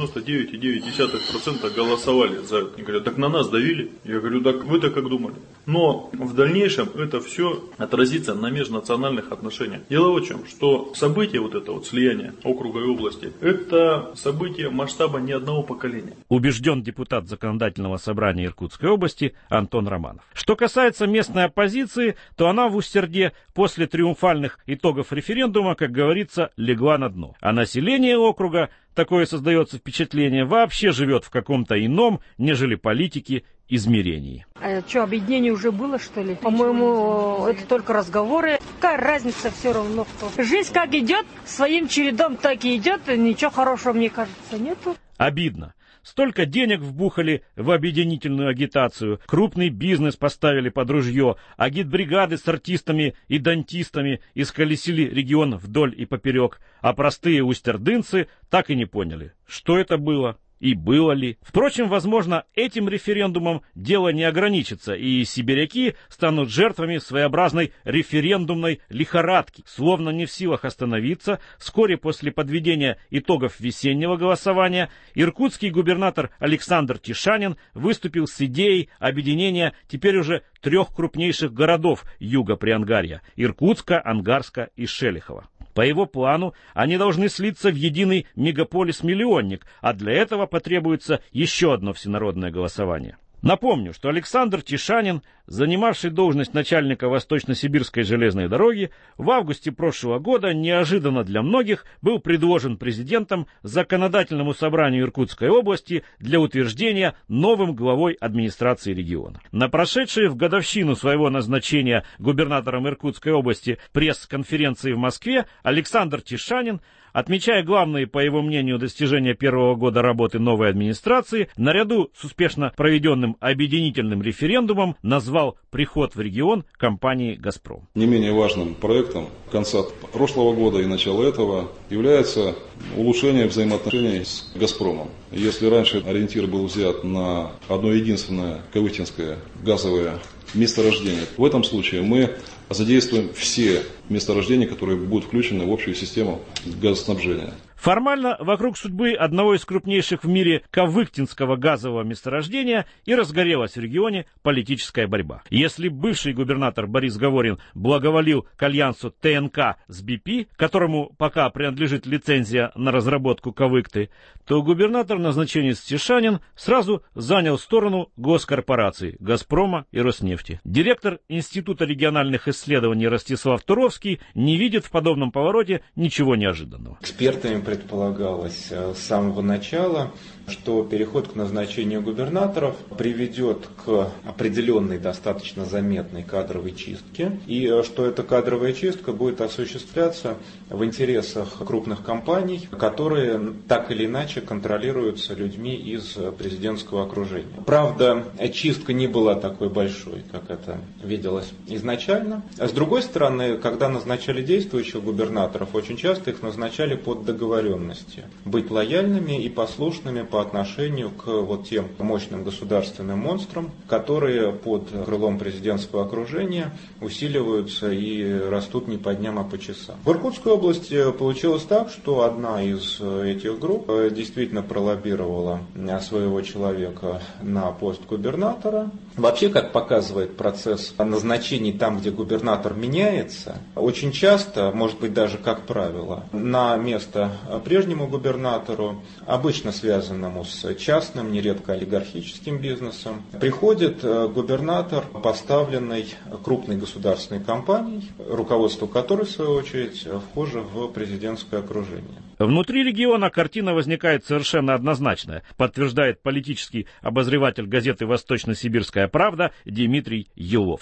99,9% голосовали за это. Они говорят, так на нас давили. Я говорю, так вы-то как думали? Но в дальнейшем это все отразится на межнациональных отношениях. Дело в чем, что событие слияния округа и области, это событие масштаба не одного поколения. Убежден депутат Законодательного собрания Иркутской области Антон Романов. Что касается местной оппозиции, то она в Устерде после триумфальных итогов референдума, как говорится, легла на дно. А население округа, такое создается впечатление, вообще живет в каком-то ином, нежели политики, измерении. А что, объединение уже было, что ли? По-моему, это только разговоры. Какая разница все равно кто? Жизнь как идет, своим чередом так и идет, и ничего хорошего, мне кажется, нету. Обидно. Столько денег вбухали в объединительную агитацию, крупный бизнес поставили под ружье, агитбригады с артистами и дантистами исколесили регион вдоль и поперек, а простые устердынцы так и не поняли, что это было и было ли. Впрочем, возможно, этим референдумом дело не ограничится, и сибиряки станут жертвами своеобразной референдумной лихорадки. Словно не в силах остановиться, вскоре после подведения итогов весеннего голосования иркутский губернатор Александр Тишанин выступил с идеей объединения теперь уже 3 крупнейших городов юга Приангарья – Иркутска, Ангарска и Шелихова. По его плану они должны слиться в единый мегаполис-миллионник, а для этого потребуется еще одно всенародное голосование. Напомню, что Александр Тишанин, занимавший должность начальника Восточно-Сибирской железной дороги, в августе прошлого года неожиданно для многих был предложен президентом Законодательному собранию Иркутской области для утверждения новым главой администрации региона. На прошедшей в годовщину своего назначения губернатором Иркутской области пресс-конференции в Москве Александр Тишанин, отмечая главные, по его мнению, достижения первого года работы новой администрации, наряду с успешно проведенным объединительным референдумом назвал приход в регион компании «Газпром». Не менее важным проектом конца прошлого года и начала этого является улучшение взаимоотношений с «Газпромом». Если раньше ориентир был взят на одно единственное кавытинское газовое месторождение, в этом случае мы задействуем все месторождения, которые будут включены в общую систему газоснабжения. Формально вокруг судьбы одного из крупнейших в мире кавыктинского газового месторождения и разгорелась в регионе политическая борьба. Если бывший губернатор Борис Говорин благоволил к альянсу ТНК с BP, которому пока принадлежит лицензия на разработку кавыкты, то губернатор назначенец Тишанин сразу занял сторону госкорпораций «Газпрома» и «Роснефти». Директор Института региональных исследований Ростислав Туровский не видит в подобном повороте ничего неожиданного. Экспертами предполагалось с самого начала, что переход к назначению губернаторов приведет к определенной достаточно заметной кадровой чистке, и что эта кадровая чистка будет осуществляться в интересах крупных компаний, которые так или иначе контролируются людьми из президентского окружения. Правда, чистка не была такой большой, как это виделось изначально. А с другой стороны, когда назначали действующих губернаторов, очень часто их назначали под договоренностью. Быть лояльными и послушными по отношению к тем мощным государственным монстрам, которые под крылом президентского окружения усиливаются и растут не по дням, а по часам. В Иркутской области получилось так, что одна из этих групп действительно пролоббировала своего человека на пост губернатора. Вообще, как показывает процесс назначений там, где губернатор меняется, очень часто, может быть даже как правило, на место прежнему губернатору, обычно связанному с частным, нередко олигархическим бизнесом, приходит губернатор, поставленный крупной государственной компанией, руководство которой, в свою очередь, вхоже в президентское окружение. Внутри региона картина возникает совершенно однозначная, подтверждает политический обозреватель газеты «Восточно-Сибирская правда» Дмитрий Еловский.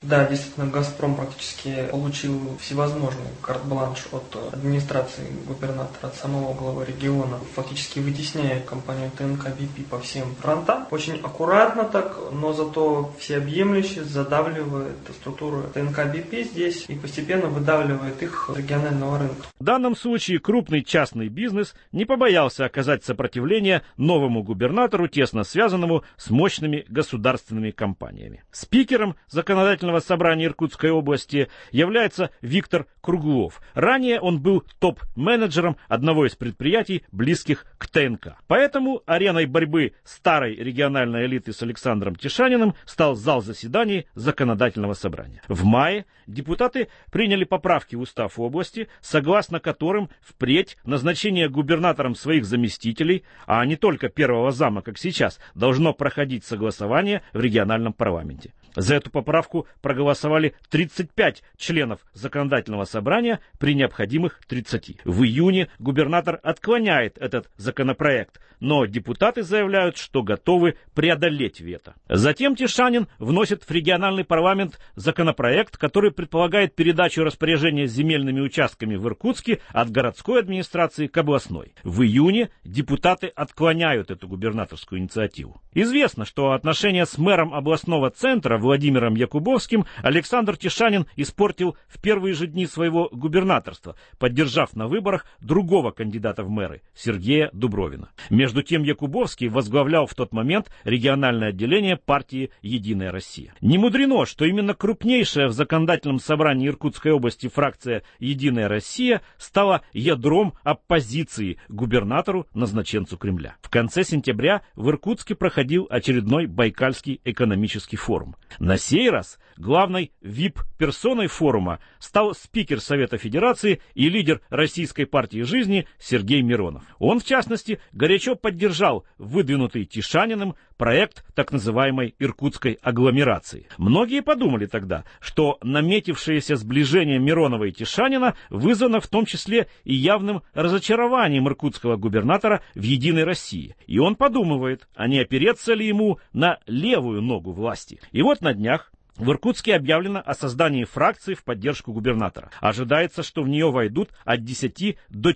Да, действительно, «Газпром» практически получил всевозможный карт-бланш от администрации губернатора, от самого главы региона, фактически вытесняя компанию ТНК BP по всем фронтам. Очень аккуратно так, но зато всеобъемлюще задавливает структуру ТНК BP здесь и постепенно выдавливает их с регионального рынка. В данном случае крупный частный бизнес не побоялся оказать сопротивление новому губернатору, тесно связанному с мощными государственными компаниями. Спикером законодательного собрания Иркутской области является Виктор Круглов. Ранее он был топ-менеджером одного из предприятий, близких к ТНК. Поэтому ареной борьбы старой региональной элиты с Александром Тишаниным стал зал заседаний законодательного собрания. В мае депутаты приняли поправки в устав области, согласно которым впредь назначение губернатором своих заместителей, а не только первого зама, как сейчас, должно проходить согласование в региональном парламенте. За эту поправку проголосовали 35 членов законодательного собрания при необходимых 30. В июне губернатор отклоняет этот законопроект, но депутаты заявляют, что готовы преодолеть вето. Затем Тишанин вносит в региональный парламент законопроект, который предполагает передачу распоряжения земельными участками в Иркутске от городской администрации к областной. В июне депутаты отклоняют эту губернаторскую инициативу. Известно, что отношения с мэром областного центра Владимиром Якубовским Александр Тишанин испортил в первые же дни своего губернаторства, поддержав на выборах другого кандидата в мэры, Сергея Дубровина. Между тем Якубовский возглавлял в тот момент региональное отделение партии «Единая Россия». Не мудрено, что именно крупнейшая в законодательном собрании Иркутской области фракция «Единая Россия» стала ядром оппозиции губернатору, назначенцу Кремля. В конце сентября в Иркутске проходил очередной Байкальский экономический форум. На сей раз главной ВИП-персоной форума стал спикер Совета Федерации и лидер Российской партии жизни Сергей Миронов. Он, в частности, горячо поддержал выдвинутый Тишаниным проект так называемой иркутской агломерации. Многие подумали тогда, что наметившееся сближение Миронова и Тишанина вызвано в том числе и явным разочарованием иркутского губернатора в «Единой России». И он подумывает, а не опереться ли ему на левую ногу власти. И вот на днях в Иркутске объявлено о создании фракции в поддержку губернатора. Ожидается, что в нее войдут от 10 до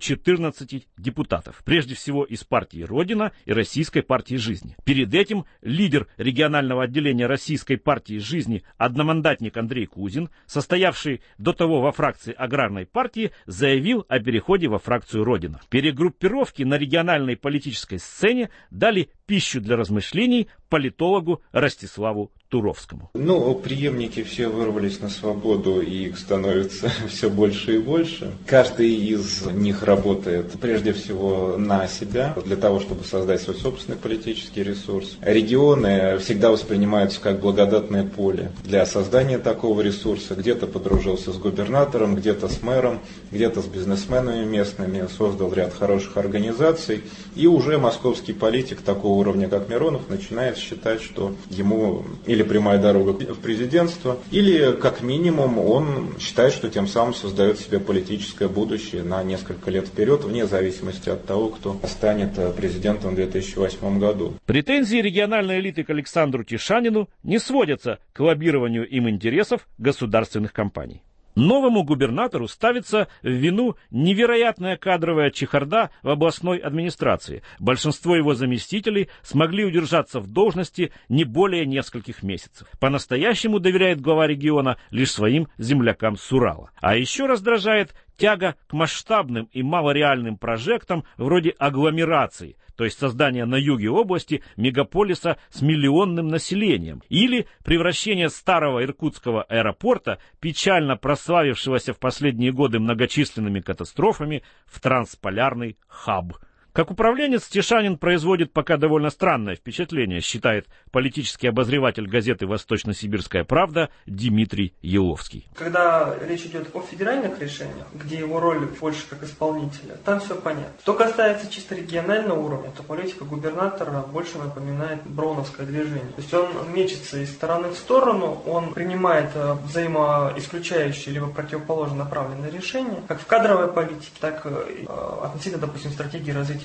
14 депутатов. Прежде всего из партии «Родина» и Российской партии жизни. Перед этим лидер регионального отделения Российской партии жизни, одномандатник Андрей Кузин, состоявший до того во фракции Аграрной партии, заявил о переходе во фракцию «Родина». Перегруппировки на региональной политической сцене дали пищу для размышлений политологу Ростиславу Туровскому. Преемники все вырвались на свободу, и их становится все больше и больше. Каждый из них работает прежде всего на себя, для того, чтобы создать свой собственный политический ресурс. Регионы всегда воспринимаются как благодатное поле для создания такого ресурса. Где-то подружился с губернатором, где-то с мэром, где-то с бизнесменами местными, создал ряд хороших организаций. И уже московский политик такого уровня, как Миронов, начинает считать, что ему или прямая дорога в президентство, или как минимум он считает, что тем самым создает себе политическое будущее на несколько лет вперед, вне зависимости от того, кто станет президентом в 2008 году. Претензии региональной элиты к Александру Тишанину не сводятся к лоббированию им интересов государственных компаний. Новому губернатору ставится в вину невероятная кадровая чехарда в областной администрации. Большинство его заместителей смогли удержаться в должности не более нескольких месяцев. По-настоящему доверяет глава региона лишь своим землякам с Урала. А еще раздражает тяга к масштабным и малореальным прожектам вроде агломерации, то есть создания на юге области мегаполиса с миллионным населением, или превращение старого иркутского аэропорта, печально прославившегося в последние годы многочисленными катастрофами, в трансполярный хаб. Как управленец, Тишанин производит пока довольно странное впечатление, считает политический обозреватель газеты «Восточно-Сибирская правда» Дмитрий Еловский. Когда речь идет о федеральных решениях, где его роль больше как исполнителя, там все понятно. Что касается чисто регионального уровня, то политика губернатора больше напоминает броуновское движение. То есть он мечется из стороны в сторону, он принимает взаимоисключающие либо противоположно направленные решения, как в кадровой политике, так и относительно, допустим, стратегии развития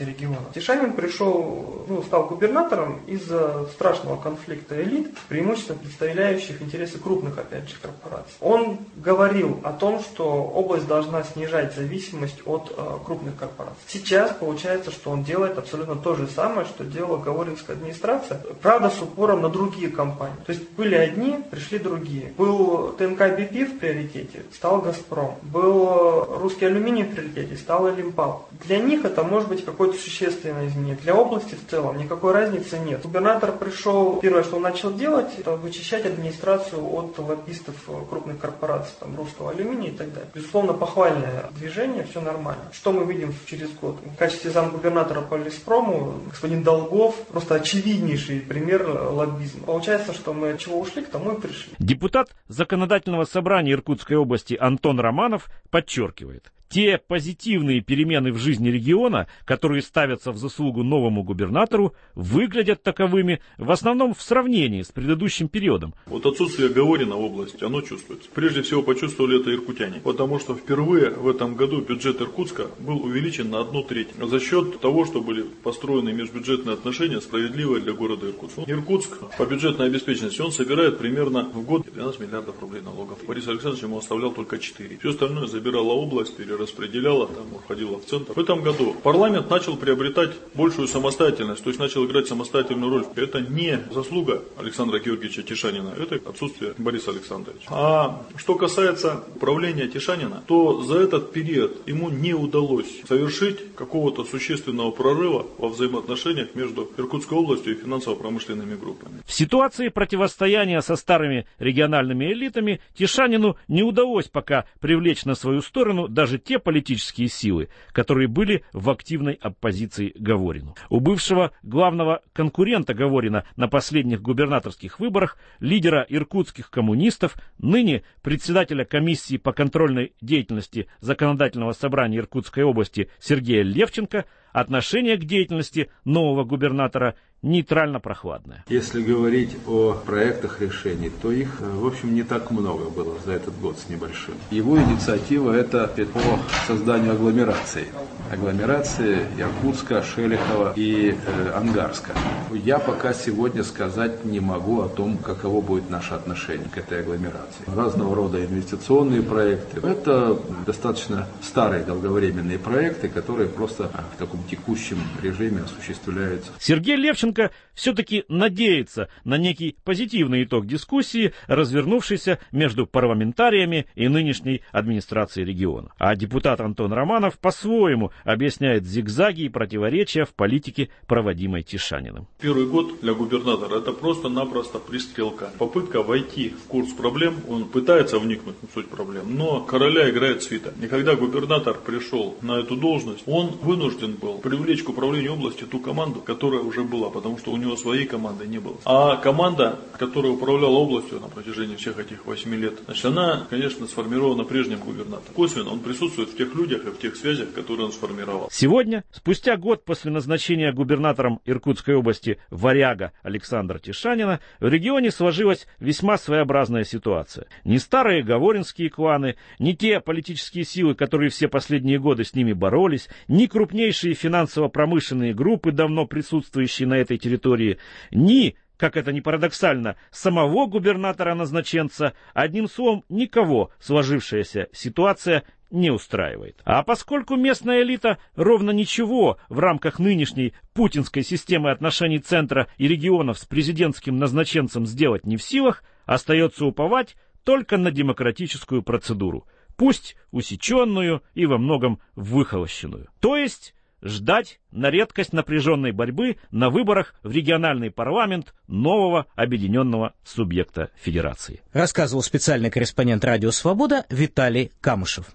развития региона. Тишанин стал губернатором из-за страшного конфликта элит, преимущественно представляющих интересы крупных, опять же, корпораций. Он говорил о том, что область должна снижать зависимость от крупных корпораций. Сейчас получается, что он делает абсолютно то же самое, что делала Гаворинская администрация, правда, с упором на другие компании. То есть были одни, пришли другие. Был ТНК БП в приоритете, стал Газпром. Был русский алюминий в приоритете, стал Олимпал. Для них это может быть какое-то существенное изменение. Для области в целом никакой разницы нет. Губернатор пришел, первое, что он начал делать, это вычищать администрацию от лоббистов крупных корпораций, там, русского алюминия и так далее. Безусловно, похвальное движение, все нормально. Что мы видим через год? В качестве замгубернатора по Леспрому господин Долгов просто очевиднейший пример лоббизма. Получается, что мы от чего ушли, к тому и пришли. Депутат Законодательного собрания Иркутской области Антон Романов подчеркивает, те позитивные перемены в жизни региона, которые ставятся в заслугу новому губернатору, выглядят таковыми в основном в сравнении с предыдущим периодом. Вот отсутствие Гаворина в области, оно чувствуется. Прежде всего почувствовали это иркутяне, потому что впервые в этом году бюджет Иркутска был увеличен на 1/3 за счет того, что были построены межбюджетные отношения, справедливые для города Иркутска. Иркутск по бюджетной обеспеченности, он собирает примерно в год 12 миллиардов рублей налогов. Борис Александрович ему оставлял только 4. Все остальное забирала область, распределяла, там уходила в центр. В этом году парламент начал приобретать большую самостоятельность, то есть начал играть самостоятельную роль. Это не заслуга Александра Георгиевича Тишанина, это отсутствие Бориса Александровича. А что касается управления Тишанина, то за этот период ему не удалось совершить какого-то существенного прорыва во взаимоотношениях между Иркутской областью и финансово-промышленными группами. В ситуации противостояния со старыми региональными элитами Тишанину не удалось пока привлечь на свою сторону даже те политические силы, которые были в активной оппозиции Гаворину. У бывшего главного конкурента Гаворина на последних губернаторских выборах, лидера иркутских коммунистов, ныне председателя комиссии по контрольной деятельности Законодательного собрания Иркутской области Сергея Левченко, отношение к деятельности нового губернатора нейтрально-прохладное. Если говорить о проектах решений, то их, в общем, не так много было за этот год с небольшим. Его инициатива – это по созданию агломерации. Агломерации Иркутска, Шелехова и Ангарска. Я пока сегодня сказать не могу о том, каково будет наше отношение к этой агломерации. Разного рода инвестиционные проекты. Это достаточно старые долговременные проекты, которые просто в таком текущем режиме осуществляются. Сергей Левченко все-таки надеется на некий позитивный итог дискуссии, развернувшейся между парламентариями и нынешней администрацией региона. А депутат Антон Романов по-своему объясняет зигзаги и противоречия в политике, проводимой Тишаниным. Первый год для губернатора это просто-напросто пристрелка. Попытка войти в курс проблем, он пытается вникнуть в суть проблем, но короля играет свита. И когда губернатор пришел на эту должность, он вынужден был привлечь к управлению областью ту команду, которая уже была, потому что у него своей команды не было. А команда, которая управляла областью на протяжении всех этих 8 лет, значит, она, конечно, сформирована прежним губернатором. Косвенно он присутствует в тех людях и в тех связях, которые он сформировал. Сегодня, спустя год после назначения губернатором Иркутской области варяга Александра Тишанина, в регионе сложилась весьма своеобразная ситуация. Ни старые гаворинские кланы, ни те политические силы, которые все последние годы с ними боролись, ни крупнейшие финансово-промышленные группы, давно присутствующие на этой территории, ни, как это ни парадоксально, самого губернатора-назначенца, одним словом, никого сложившаяся ситуация не устраивает. А поскольку местная элита ровно ничего в рамках нынешней путинской системы отношений центра и регионов с президентским назначенцем сделать не в силах, остается уповать только на демократическую процедуру, пусть усеченную и во многом выхолощенную. То есть ждать на редкость напряженной борьбы на выборах в региональный парламент нового объединенного субъекта федерации. Рассказывал специальный корреспондент «Радио Свобода» Виталий Камышев.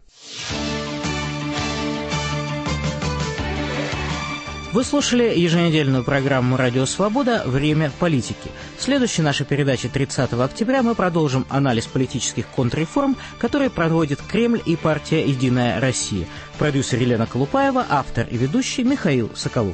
Вы слушали еженедельную программу «Радио Свобода. Время политики». В следующей нашей передаче 30 октября мы продолжим анализ политических контрреформ, которые проводит Кремль и партия «Единая Россия». Продюсер Елена Колупаева, автор и ведущий Михаил Соколов.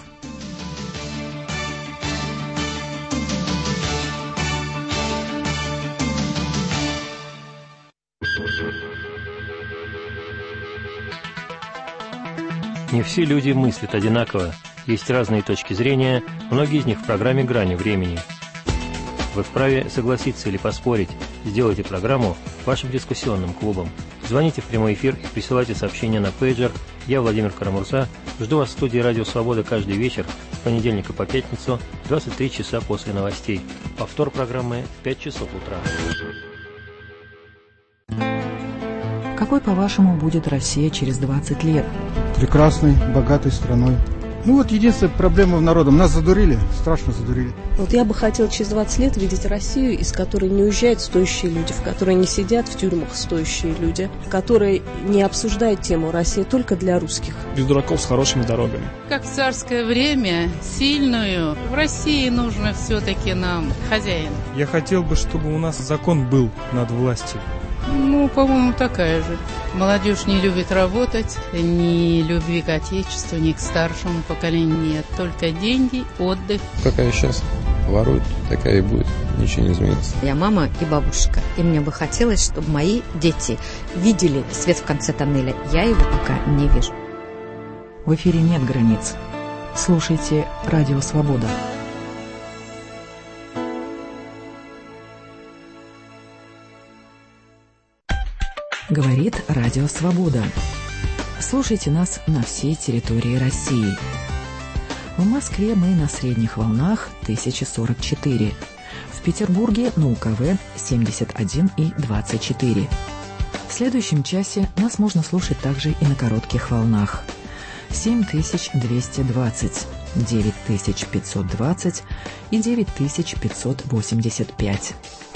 Не все люди мыслят одинаково Есть разные точки зрения, многие из них в программе «Грани времени». Вы вправе согласиться или поспорить. Сделайте программу вашим дискуссионным клубом. Звоните в прямой эфир и присылайте сообщения на пейджер. Я, Владимир Карамурза, жду вас в студии «Радио Свобода» каждый вечер, с понедельника по пятницу, 23 часа после новостей. Повтор программы в 5 часов утра. Какой, по-вашему, будет Россия через 20 лет? Прекрасной, богатой страной. Ну вот единственная проблема в народом. Нас задурили, страшно задурили. Вот я бы хотел через 20 лет видеть Россию, из которой не уезжают стоящие люди, в которой не сидят в тюрьмах стоящие люди, которые не обсуждают тему «Россия только для русских». Без дураков с хорошими дорогами. Как в царское время, сильную. В России нужно все-таки нам хозяин. Я хотел бы, чтобы у нас закон был над властью. Ну, по-моему, такая же. Молодежь не любит работать, ни любви к отечеству, ни к старшему поколению нет. Только деньги, отдых. Какая сейчас ворует, такая и будет. Ничего не изменится. Я мама и бабушка, и мне бы хотелось, чтобы мои дети видели свет в конце тоннеля. Я его пока не вижу. В эфире нет границ. Слушайте «Радио Свобода». Говорит Радио Свобода. Слушайте нас на всей территории России. В Москве мы на средних волнах 1044. В Петербурге на УКВ 71 и 24. В следующем часе нас можно слушать также и на коротких волнах. 7220, 9520 и 9585.